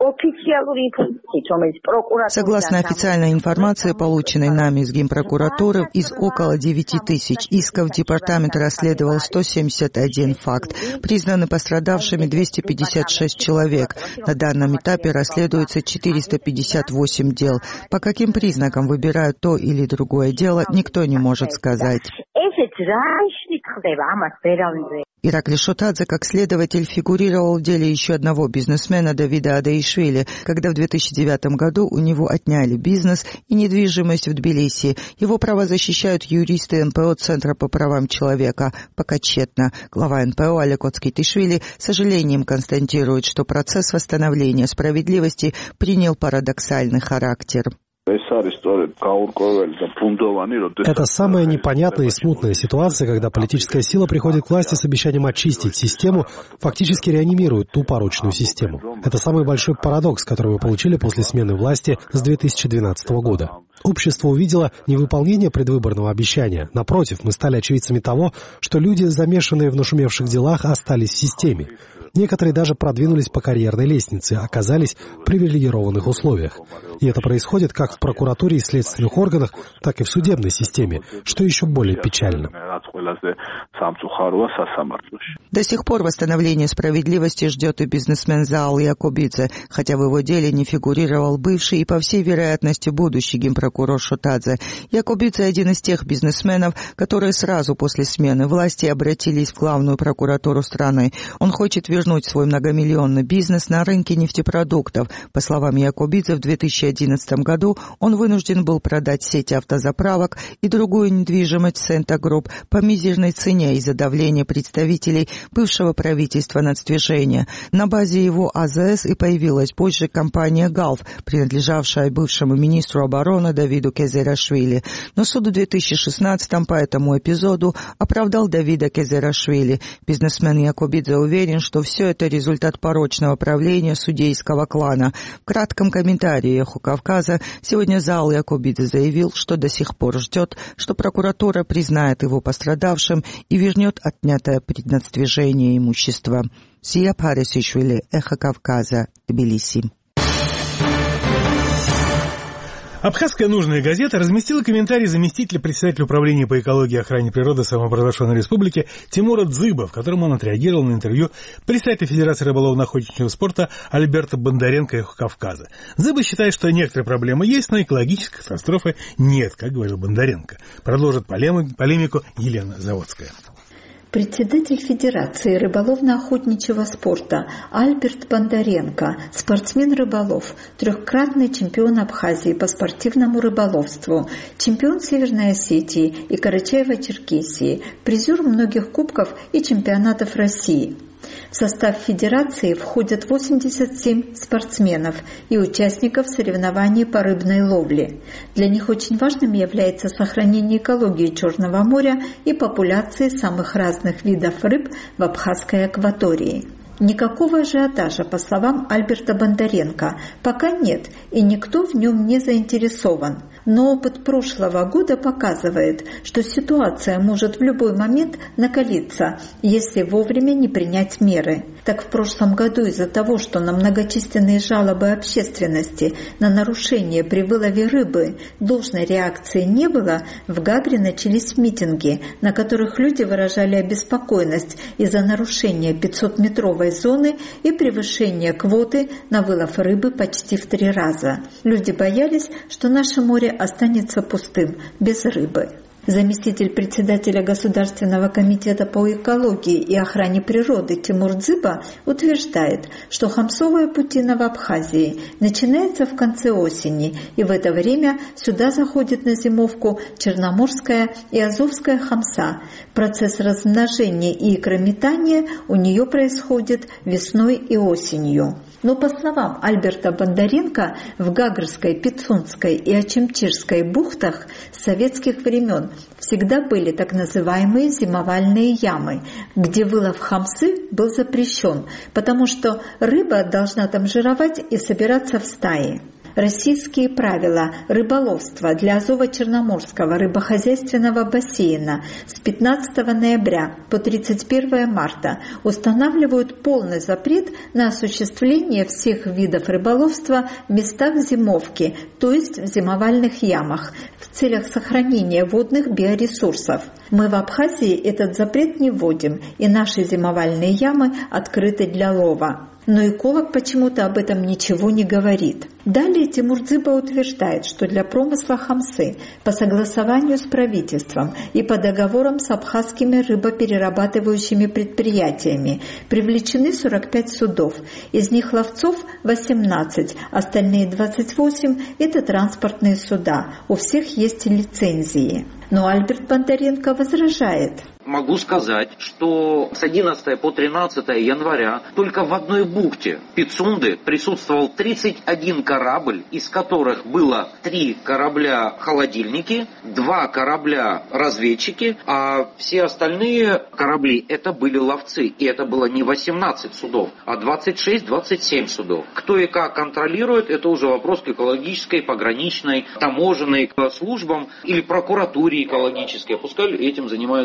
Согласно официальной информации, полученной нами из Генпрокуратуры, из около девяти тысяч исков департамент расследовал сто семьдесят один факт. Признаны пострадавшими двести пятьдесят шесть человек. На данном этапе расследуется четыреста пятьдесят восемь дел. По каким признакам выбирают то или другое дело, никто не может сказать. Ираклий Шотадзе как следователь фигурировал в деле еще одного бизнесмена Давида Адаишвили, когда в две тысячи девятом году у него отняли бизнес и недвижимость в Тбилиси. Его права защищают юристы эн пэ о Центра по правам человека. Пока тщетно. Глава эн пэ о Олег Оцкитишвили с сожалением констатирует, что процесс восстановления справедливости принял парадоксальный характер. Это самая непонятная и смутная ситуация, когда политическая сила приходит к власти с обещанием очистить систему, фактически реанимирует ту порочную систему. Это самый большой парадокс, который мы получили после смены власти с две тысячи двенадцатого года. Общество увидело невыполнение предвыборного обещания. Напротив, мы стали очевидцами того, что люди, замешанные в нашумевших делах, остались в системе. Некоторые даже продвинулись по карьерной лестнице, оказались в привилегированных условиях. И это происходит как в прокуратуре и следственных органах, так и в судебной системе, что еще более печально. До сих пор восстановление справедливости ждет и бизнесмен Заал Якобидзе, хотя в его деле не фигурировал бывший и, по всей вероятности, будущий генпрокурор Шотадзе. Якобидзе один из тех бизнесменов, которые сразу после смены власти обратились в главную прокуратуру страны. Он хочет вернуть свой многомиллионный бизнес на рынке нефтепродуктов. По словам Якобидзе, в две тысячи одиннадцатом году он вынужден был продать сеть автозаправок и другую недвижимость Сента Групп по мизерной цене из-за давления представителей бывшего правительства нацдвижения. На базе его АЗС и появилась позже компания «Галф», принадлежавшая бывшему министру обороны Давиду Кезерашвили. Но суд в две тысячи шестнадцатом по этому эпизоду оправдал Давида Кезерашвили. Бизнесмен Якобидзе уверен, что все это результат порочного правления судейского клана. В кратком комментарии «Эхо Кавказа» сегодня Заал Якобидзе заявил, что до сих пор ждет, что прокуратура признает его пострадавшим и вернет отнятое при нацдвижении имущество. Сия Парисишвили, «Эхо Кавказа», Тбилиси. Абхазская нужная газета разместила комментарий заместителя председателя управления по экологии и охране природы самопровозглашенной республики Тимура Дзыба, в котором он отреагировал на интервью председателя Федерации рыболовно-охотничьего спорта Альберта Бондаренко «Эхо Кавказа». Дзыба считает, что некоторые проблемы есть, но экологической катастрофы нет, как говорил Бондаренко. Продолжит полемику Елена Заводская. Председатель Федерации рыболовно-охотничьего спорта Альберт Бондаренко, спортсмен-рыболов, трехкратный чемпион Абхазии по спортивному рыболовству, чемпион Северной Осетии и Карачаево-Черкесии, призер многих кубков и чемпионатов России. В состав Федерации входят восемьдесят семь спортсменов и участников соревнований по рыбной ловле. Для них очень важным является сохранение экологии Черного моря и популяции самых разных видов рыб в Абхазской акватории. Никакого ажиотажа, по словам Альберта Бондаренко, пока нет, и никто в нем не заинтересован. Но опыт прошлого года показывает, что ситуация может в любой момент накалиться, если вовремя не принять меры. Так в прошлом году из-за того, что на многочисленные жалобы общественности на нарушение при вылове рыбы должной реакции не было, в Гагре начались митинги, на которых люди выражали обеспокоенность из-за нарушения пятисотметровой зоны и превышения квоты на вылов рыбы почти в три раза. Люди боялись, что наше море останется пустым, без рыбы. Заместитель председателя Государственного комитета по экологии и охране природы Тимур Дзыба утверждает, что хамсовая путина в Абхазии начинается в конце осени, и в это время сюда заходит на зимовку черноморская и азовская хамса. Процесс размножения и икрометания у нее происходит весной и осенью. Но, по словам Альберта Бондаренко, в Гагрской, Пицунской и Очимчирской бухтах с советских времен всегда были так называемые зимовальные ямы, где вылов хамсы был запрещен, потому что рыба должна там жировать и собираться в стаи. Российские правила рыболовства для Азово-Черноморского рыбохозяйственного бассейна с пятнадцатого ноября по тридцать первое марта устанавливают полный запрет на осуществление всех видов рыболовства в местах зимовки, то есть в зимовальных ямах, в целях сохранения водных биоресурсов. Мы в Абхазии этот запрет не вводим, и наши зимовальные ямы открыты для лова. Но эколог почему-то об этом ничего не говорит. Далее Тимур Дзыба утверждает, что для промысла хамсы по согласованию с правительством и по договорам с абхазскими рыбоперерабатывающими предприятиями привлечены сорок пять судов. Из них ловцов восемнадцать, остальные двадцать восемь – это транспортные суда. У всех есть лицензии. Но Альберт Бондаренко возражает. Могу сказать, что с одиннадцатого по тринадцатое января только в одной бухте Пицунды присутствовал тридцать один корабль, из которых было три корабля-холодильники, два корабля-разведчики, а все остальные корабли это были ловцы. И это было не восемнадцать судов, а двадцать шесть - двадцать семь судов. Кто и как контролирует, это уже вопрос к экологической, пограничной, таможенной службам или прокуратуре экологической. Пускай этим занимаются они.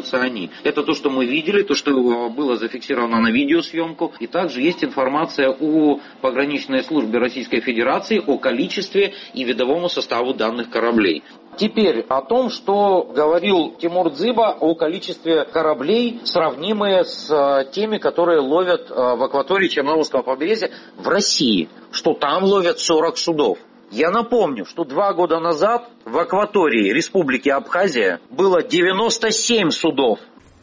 России. Это то, что мы видели, то, что было зафиксировано на видеосъемку. И также есть информация о пограничной службе Российской Федерации, о количестве и видовому составу данных кораблей. Теперь о том, что говорил Тимур Дзыба о количестве кораблей, сравнимые с теми, которые ловят в акватории Черноморского побережья в России, что там ловят сорок судов. Я напомню, что два года назад в акватории Республики Абхазия было девяносто семь судов.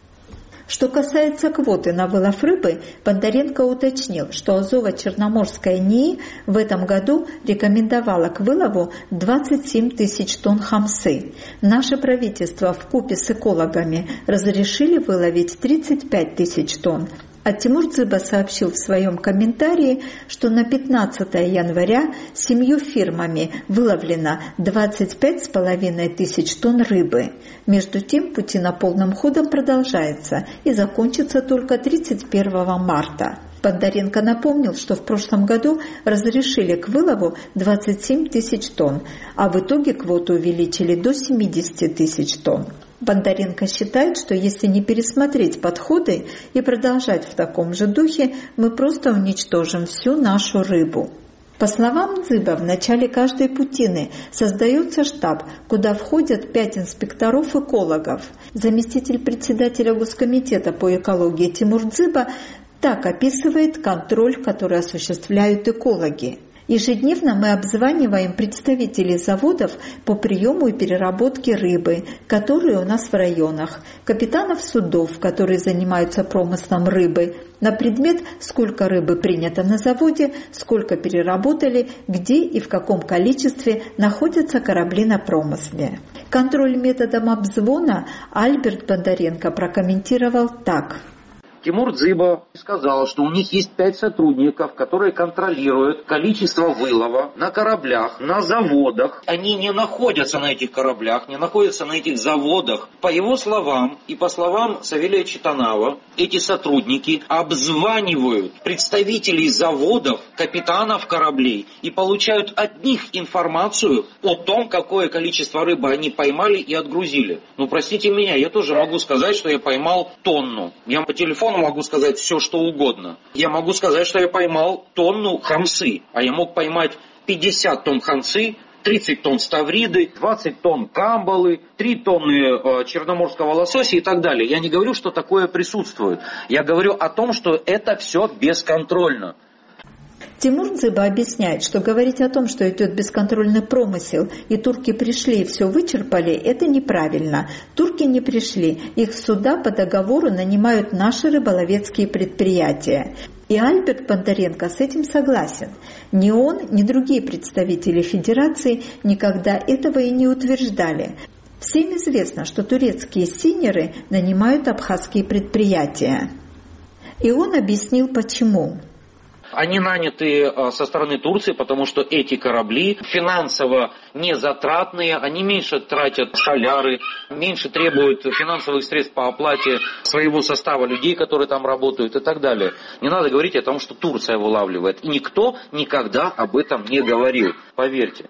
Что касается квоты на вылов рыбы, Бондаренко уточнил, что Азово-Черноморская НИИ в этом году рекомендовала к вылову двадцать семь тысяч тонн хамсы. Наше правительство вкупе с экологами разрешили выловить тридцать пять тысяч тонн. А Тимур Дзыба сообщил в своем комментарии, что на пятнадцатое января семью фирмами выловлено двадцать пять с половиной тысяч тонн рыбы. Между тем, путина полным ходом продолжается и закончится только тридцать первого марта. Бондаренко напомнил, что в прошлом году разрешили к вылову двадцать семь тысяч тонн, а в итоге квоту увеличили до семьдесят тысяч тонн. Бондаренко считает, что если не пересмотреть подходы и продолжать в таком же духе, мы просто уничтожим всю нашу рыбу. По словам Дзыба, в начале каждой путины создается штаб, куда входят пять инспекторов-экологов. Заместитель председателя Госкомитета по экологии Тимур Дзыба так описывает контроль, который осуществляют экологи. Ежедневно мы обзваниваем представителей заводов по приему и переработке рыбы, которые у нас в районах, капитанов судов, которые занимаются промыслом рыбы, на предмет, сколько рыбы принято на заводе, сколько переработали, где и в каком количестве находятся корабли на промысле. Контроль методом обзвона Альберт Бондаренко прокомментировал так. Тимур Дзыба сказал, что у них есть пять сотрудников, которые контролируют количество вылова на кораблях, на заводах. Они не находятся на этих кораблях, не находятся на этих заводах. По его словам и по словам Савелия Читанава, эти сотрудники обзванивают представителей заводов, капитанов кораблей и получают от них информацию о том, какое количество рыбы они поймали и отгрузили. Ну, простите меня, я тоже могу сказать, что я поймал тонну. Я по телефону могу сказать все, что угодно. Я могу сказать, что я поймал тонну хамсы, а я мог поймать пятьдесят тонн хамсы, тридцать тонн ставриды, двадцать тонн камбалы, три тонны э, черноморского лосося и так далее. Я не говорю, что такое присутствует. Я говорю о том, что это все бесконтрольно. Тимур Дзыба объясняет, что говорить о том, что идет бесконтрольный промысел, и турки пришли и все вычерпали, это неправильно. Турки не пришли, их суда по договору нанимают наши рыболовецкие предприятия. И Альберт Бондаренко с этим согласен. Ни он, ни другие представители Федерации никогда этого и не утверждали. Всем известно, что турецкие синеры нанимают абхазские предприятия. И он объяснил, почему. Они наняты со стороны Турции, потому что эти корабли финансово незатратные, они меньше тратят соляры, меньше требуют финансовых средств по оплате своего состава людей, которые там работают и так далее. Не надо говорить о том, что Турция вылавливает. И никто никогда об этом не говорил, поверьте.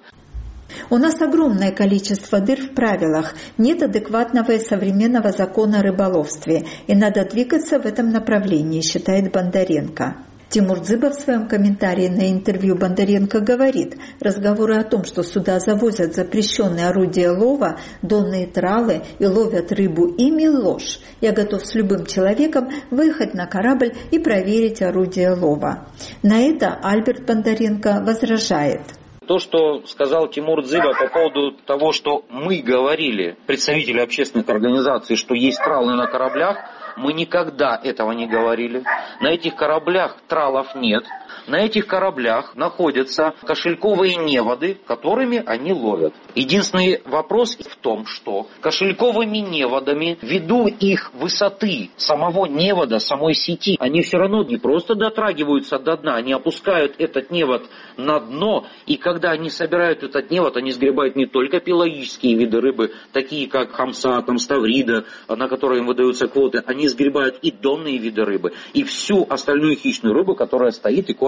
У нас огромное количество дыр в правилах, нет адекватного и современного закона о рыболовстве, и надо двигаться в этом направлении, считает Бондаренко. Тимур Дзыба в своем комментарии на интервью Бондаренко говорит, разговоры о том, что сюда завозят запрещенные орудия лова, донные тралы и ловят рыбу, ими ложь. Я готов с любым человеком выехать на корабль и проверить орудие лова. На это Альберт Бондаренко возражает. То, что сказал Тимур Дзыба по поводу того, что мы говорили, представители общественных организаций, что есть тралы на кораблях, мы никогда этого не говорили. На этих кораблях тралов нет. На этих кораблях находятся кошельковые неводы, которыми они ловят. Единственный вопрос в том, что кошельковыми неводами, ввиду их высоты самого невода, самой сети, они все равно не просто дотрагиваются до дна, они опускают этот невод на дно, и когда они собирают этот невод, они сгребают не только пелагические виды рыбы, такие как хамса, там, ставрида, на которые им выдаются квоты, они сгребают и донные виды рыбы, и всю остальную хищную рыбу, которая стоит и кормит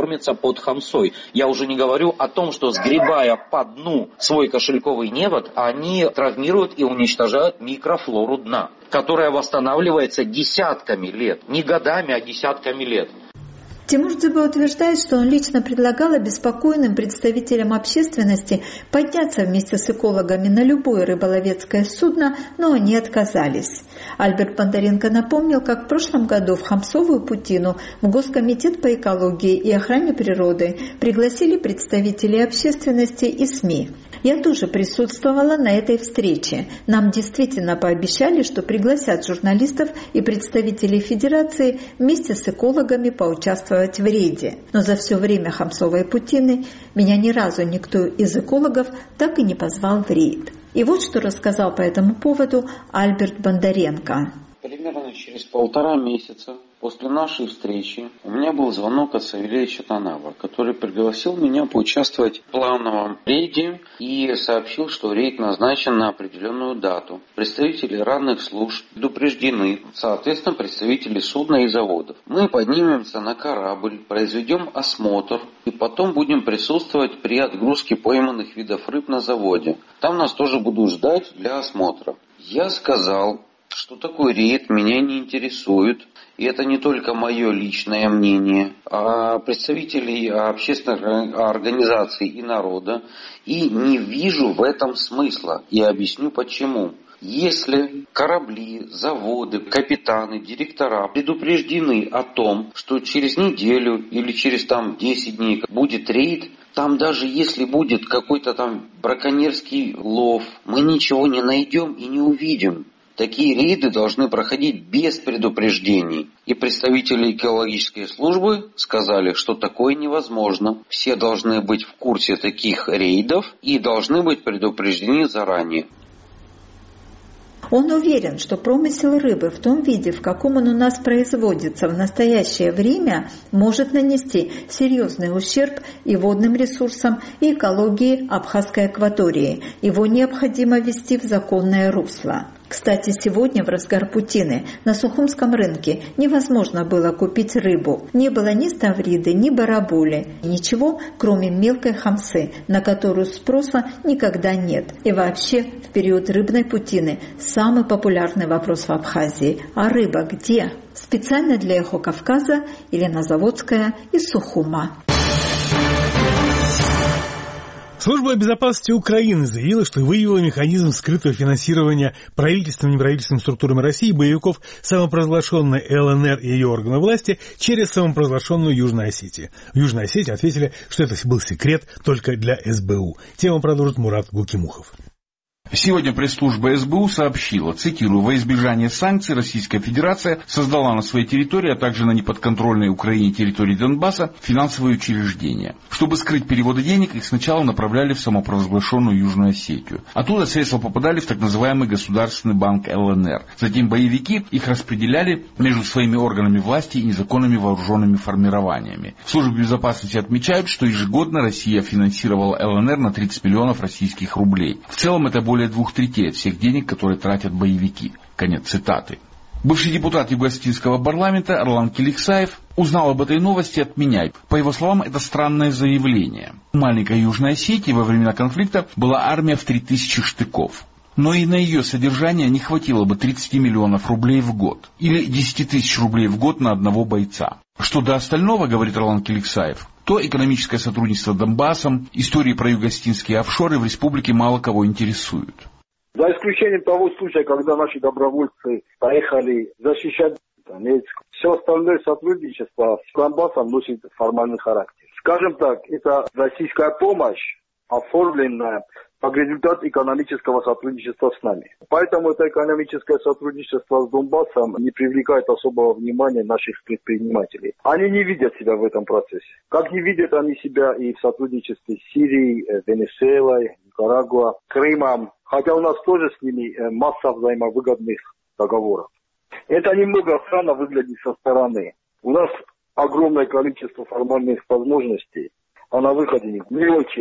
кормятся под хамсой. Я уже не говорю о том, что сгребая по дну свой кошельковый невод, они травмируют и уничтожают микрофлору дна, которая восстанавливается десятками лет. Не годами, а десятками лет. Тимур Дзюба утверждает, что он лично предлагал обеспокоенным представителям общественности подняться вместе с экологами на любое рыболовецкое судно, но они отказались. Альберт Бондаренко напомнил, как в прошлом году в Хамсовую путину в Госкомитет по экологии и охране природы пригласили представителей общественности и СМИ. Я тоже присутствовала на этой встрече. Нам действительно пообещали, что пригласят журналистов и представителей Федерации вместе с экологами поучаствовать в рейде. Но за все время Хамсовой путины меня ни разу никто из экологов так и не позвал в рейд. И вот что рассказал по этому поводу Альберт Бондаренко. Примерно через полтора месяца после нашей встречи у меня был звонок от Савелевича Танава, который пригласил меня поучаствовать в плановом рейде и сообщил, что рейд назначен на определенную дату. Представители разных служб предупреждены, соответственно, представители судна и заводов. Мы поднимемся на корабль, произведем осмотр и потом будем присутствовать при отгрузке пойманных видов рыб на заводе. Там нас тоже будут ждать для осмотра. Я сказал, что такой рейд меня не интересует, и это не только мое личное мнение, а представителей общественных организаций и народа, и не вижу в этом смысла, и объясню почему. Если корабли, заводы, капитаны, директора предупреждены о том, что через неделю или через там десять дней будет рейд, там даже если будет какой-то там браконьерский лов, мы ничего не найдем и не увидим. Такие рейды должны проходить без предупреждений. И представители экологической службы сказали, что такое невозможно. Все должны быть в курсе таких рейдов и должны быть предупреждены заранее. Он уверен, что промысел рыбы в том виде, в каком он у нас производится в настоящее время, может нанести серьезный ущерб и водным ресурсам, и экологии Абхазской акватории. Его необходимо ввести в законное русло. Кстати, сегодня в разгар путины на Сухумском рынке невозможно было купить рыбу. Не было ни ставриды, ни барабули, ничего, кроме мелкой хамсы, на которую спроса никогда нет. И вообще, в период рыбной путины самый популярный вопрос в Абхазии – а рыба где? Специально для Эхо Кавказа Елена Заводская из Сухума. Служба безопасности Украины заявила, что выявила механизм скрытого финансирования правительственными и неправительственными структурами России боевиков самопровозглашенной ЛНР и ее органов власти через самопровозглашенную Южную Осетию. В Южной Осетии ответили, что это был секрет только для СБУ. Тему продолжит Мурат Гулкимухов. Сегодня пресс-служба СБУ сообщила, цитирую, «Во избежание санкций Российская Федерация создала на своей территории, а также на неподконтрольной Украине территории Донбасса финансовые учреждения. Чтобы скрыть переводы денег, их сначала направляли в самопровозглашенную Южную Осетию. Оттуда средства попадали в так называемый Государственный банк ЛНР. Затем боевики их распределяли между своими органами власти и незаконными вооруженными формированиями. В службе безопасности отмечают, что ежегодно Россия финансировала ЛНР на тридцать миллионов российских рублей. В целом это более более двух третей от всех денег, которые тратят боевики». Конец цитаты. Бывший депутат Юго-Осетинского парламента Орлан Келиксаев узнал об этой новости от меня. По его словам, это странное заявление. В маленькой Южной Осетии во времена конфликта была армия в три тысячи штыков. Но и на ее содержание не хватило бы тридцати миллионов рублей в год. Или десяти тысяч рублей в год на одного бойца. Что до остального, говорит Орлан Келиксаев, то экономическое сотрудничество с Донбассом, истории про юго-осетинские офшоры в республике мало кого интересуют. За исключением того случая, когда наши добровольцы поехали защищать Донецк, все остальное сотрудничество с Донбассом носит формальный характер. Скажем так, это российская помощь, оформленная как результат экономического сотрудничества с нами. Поэтому это экономическое сотрудничество с Донбассом не привлекает особого внимания наших предпринимателей. Они не видят себя в этом процессе. Как не видят они себя и в сотрудничестве с Сирией, Венесуэлой, Никарагуа, Крымом. Хотя у нас тоже с ними масса взаимовыгодных договоров. Это немного странно выглядит со стороны. У нас огромное количество формальных возможностей, а на выходе не очень.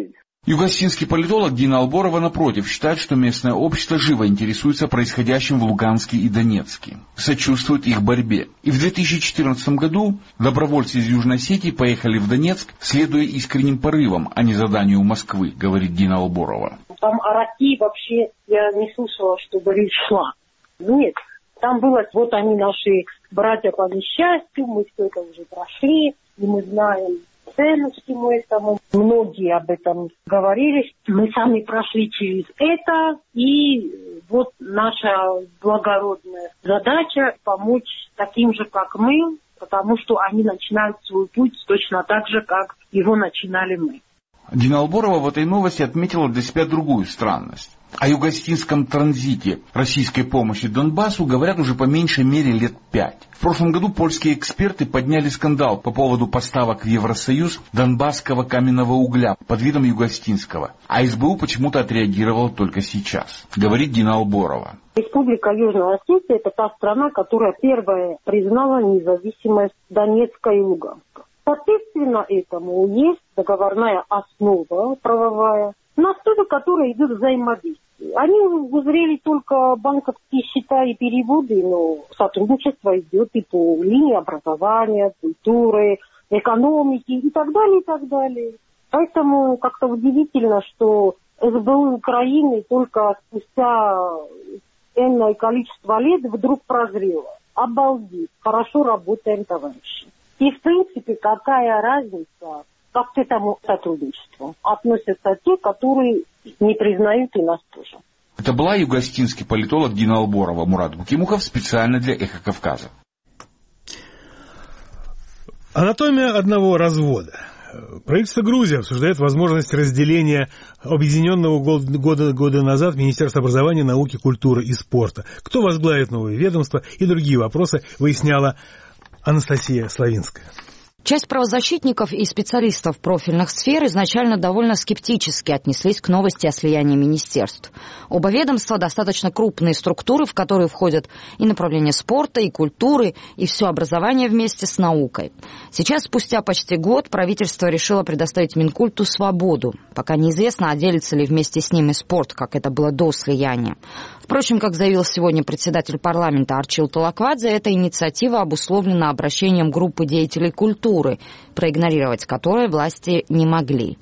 Югостинский политолог Дина Алборова, напротив, считает, что местное общество живо интересуется происходящим в Луганске и Донецке, сочувствует их борьбе. И в две тысячи четырнадцатом году добровольцы из Южной Осетии поехали в Донецк, следуя искренним порывам, а не заданию Москвы, говорит Дина Алборова. Там о России вообще я не слышала, чтобы речь шла. Нет, там было, вот они наши братья по несчастью, мы все это уже прошли, и мы знаем ценность всему этому. Многие об этом говорили. Мы сами прошли через это, и вот наша благородная задача помочь таким же, как мы, потому что они начинают свой путь точно так же, как его начинали мы. Дина Алборова в этой новости отметила для себя другую странность. О югостинском транзите российской помощи Донбассу говорят уже по меньшей мере лет пять. В прошлом году польские эксперты подняли скандал по поводу поставок в Евросоюз донбасского каменного угля под видом югостинского. А СБУ почему-то отреагировала только сейчас, говорит Дина Алборова. Республика Южная Осетия – это та страна, которая первая признала независимость Донецка и Луганска. Соответственно, этому есть договорная основа правовая, на основе которой идет взаимодействие. Они узрели только банковские счета и переводы, но сотрудничество идет и по линии образования, культуры, экономики и так далее, и так далее. Поэтому как-то удивительно, что СБУ Украины только спустя энное количество лет вдруг прозрело. Обалдеть, хорошо работаем, товарищи. И в принципе, какая разница, как к этому сотрудничеству относятся те, которые не признают и нас тоже. Это была югостинский политолог Дина Алборова. Мурат Гукимухов специально для «Эхо Кавказа». Анатомия одного развода. Правительство Грузии обсуждает возможность разделения объединенного года, года назад Министерства образования, науки, культуры и спорта. Кто возглавит новое ведомство и другие вопросы выясняла Анастасия Славинская. Часть правозащитников и специалистов профильных сфер изначально довольно скептически отнеслись к новости о слиянии министерств. Оба ведомства достаточно крупные структуры, в которые входят и направления спорта, и культуры, и все образование вместе с наукой. Сейчас, спустя почти год, правительство решило предоставить Минкульту свободу. Пока неизвестно, отделится ли вместе с ними спорт, как это было до слияния. Впрочем, как заявил сегодня председатель парламента Арчил Талаквадзе, эта инициатива обусловлена обращением группы деятелей культуры, проигнорировать которое власти не могли.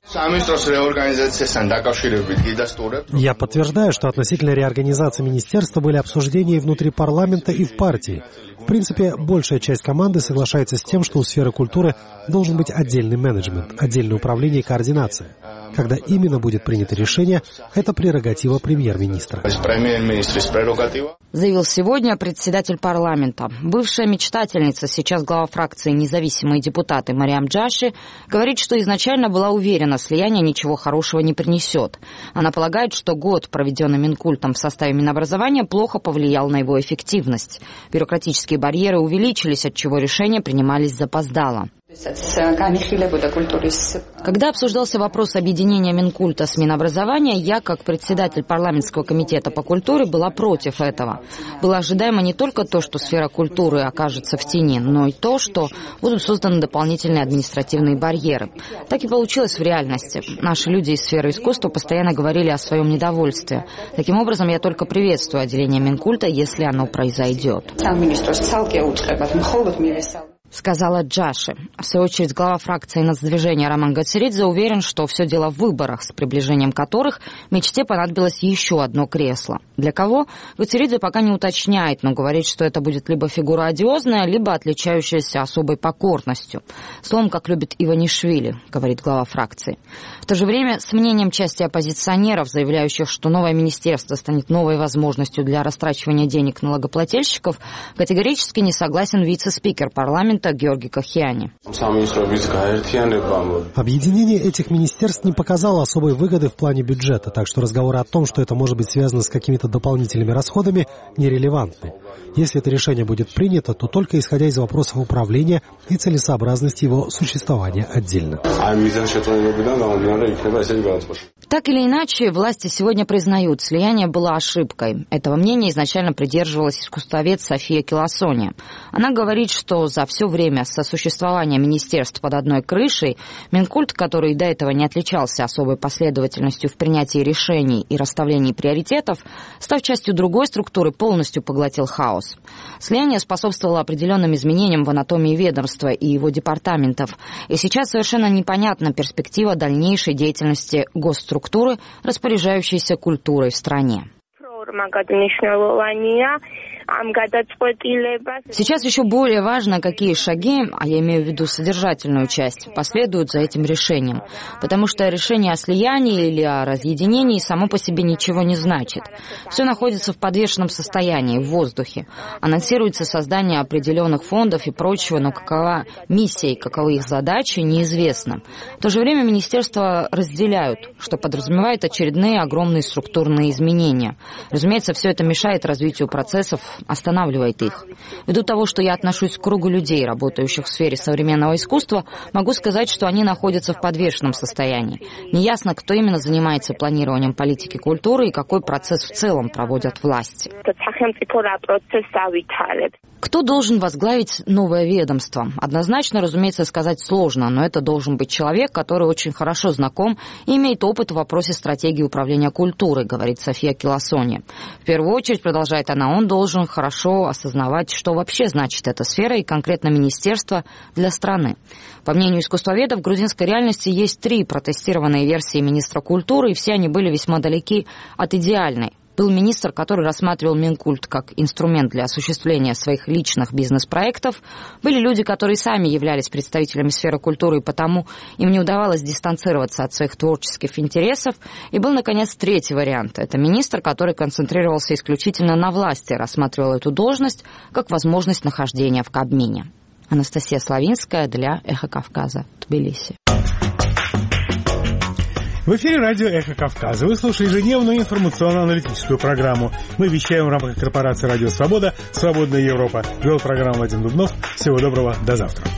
Я подтверждаю, что относительно реорганизации министерства были обсуждения и внутри парламента, и в партии. В принципе, большая часть команды соглашается с тем, что у сферы культуры должен быть отдельный менеджмент, отдельное управление и координация. Когда именно будет принято решение, это прерогатива премьер-министра. Заявил сегодня председатель парламента. Бывшая мечтательница, сейчас глава фракции «Независимые депутаты» Мариам Джаши, говорит, что изначально была уверена, слияние ничего хорошего не принесет. Она полагает, что год, проведенный Минкультом в составе Минобразования, плохо повлиял на его эффективность. Бюрократические барьеры увеличились, отчего решения принимались запоздало. Когда обсуждался вопрос объединения Минкульта с Минобразования, я, как председатель парламентского комитета по культуре, была против этого. Было ожидаемо не только то, что сфера культуры окажется в тени, но и то, что будут созданы дополнительные административные барьеры. Так и получилось в реальности. Наши люди из сферы искусства постоянно говорили о своем недовольстве. Таким образом, я только приветствую отделение Минкульта, если оно произойдет. Сказала Джаши. В свою очередь, глава фракции нацдвижения Роман Гацеридзе уверен, что все дело в выборах, с приближением которых мечте понадобилось еще одно кресло. Для кого? Гацеридзе пока не уточняет, но говорит, что это будет либо фигура одиозная, либо отличающаяся особой покорностью. Словом, как любит Иванишвили, говорит глава фракции. В то же время, с мнением части оппозиционеров, заявляющих, что новое министерство станет новой возможностью для растрачивания денег налогоплательщиков, категорически не согласен вице-спикер парламента Георгий Кахиани. Объединение этих министерств не показало особой выгоды в плане бюджета, так что разговоры о том, что это может быть связано с какими-то дополнительными расходами, нерелевантны. Если это решение будет принято, то только исходя из вопросов управления и целесообразности его существования отдельно. Так или иначе, власти сегодня признают, слияние было ошибкой. Этого мнения изначально придерживалась искусствовед София Килосония. Она говорит, что за все время сосуществования министерств под одной крышей Минкульт, который до этого не отличался особой последовательностью в принятии решений и расставлении приоритетов, став частью другой структуры, полностью поглотил хаос. Слияние способствовало определенным изменениям в анатомии ведомства и его департаментов, и сейчас совершенно непонятна перспектива дальнейшей деятельности госструктуры, распоряжающейся культурой в стране. Сейчас еще более важно, какие шаги, а я имею в виду содержательную часть, последуют за этим решением. Потому что решение о слиянии или о разъединении само по себе ничего не значит. Все находится в подвешенном состоянии, в воздухе. Анонсируется создание определенных фондов и прочего, но какова миссия и каковы их задачи, неизвестно. В то же время министерства разделяют, что подразумевает очередные огромные структурные изменения. Разумеется, все это мешает развитию процессов, останавливает их. Ввиду того, что я отношусь к кругу людей, работающих в сфере современного искусства, могу сказать, что они находятся в подвешенном состоянии. Неясно, кто именно занимается планированием политики культуры и какой процесс в целом проводят власти. Кто должен возглавить новое ведомство? Однозначно, разумеется, сказать сложно, но это должен быть человек, который очень хорошо знаком и имеет опыт в вопросе стратегии управления культурой, говорит София Киласони. В первую очередь, продолжает она, он должен хорошо осознавать, что вообще значит эта сфера и конкретно министерство для страны. По мнению искусствоведов, в грузинской реальности есть три протестированные версии министра культуры, и все они были весьма далеки от идеальной. Был министр, который рассматривал Минкульт как инструмент для осуществления своих личных бизнес-проектов. Были люди, которые сами являлись представителями сферы культуры, и потому им не удавалось дистанцироваться от своих творческих интересов. И был, наконец, третий вариант. Это министр, который концентрировался исключительно на власти, рассматривал эту должность как возможность нахождения в Кабмине. Анастасия Славинская для «Эхо Кавказа», Тбилиси. В эфире радио «Эхо Кавказа». Вы слушаете ежедневную информационно-аналитическую программу. Мы вещаем в рамках корпорации «Радио Свобода», «Свободная Европа». Вел программу Вадим Дубнов. Всего доброго, до завтра.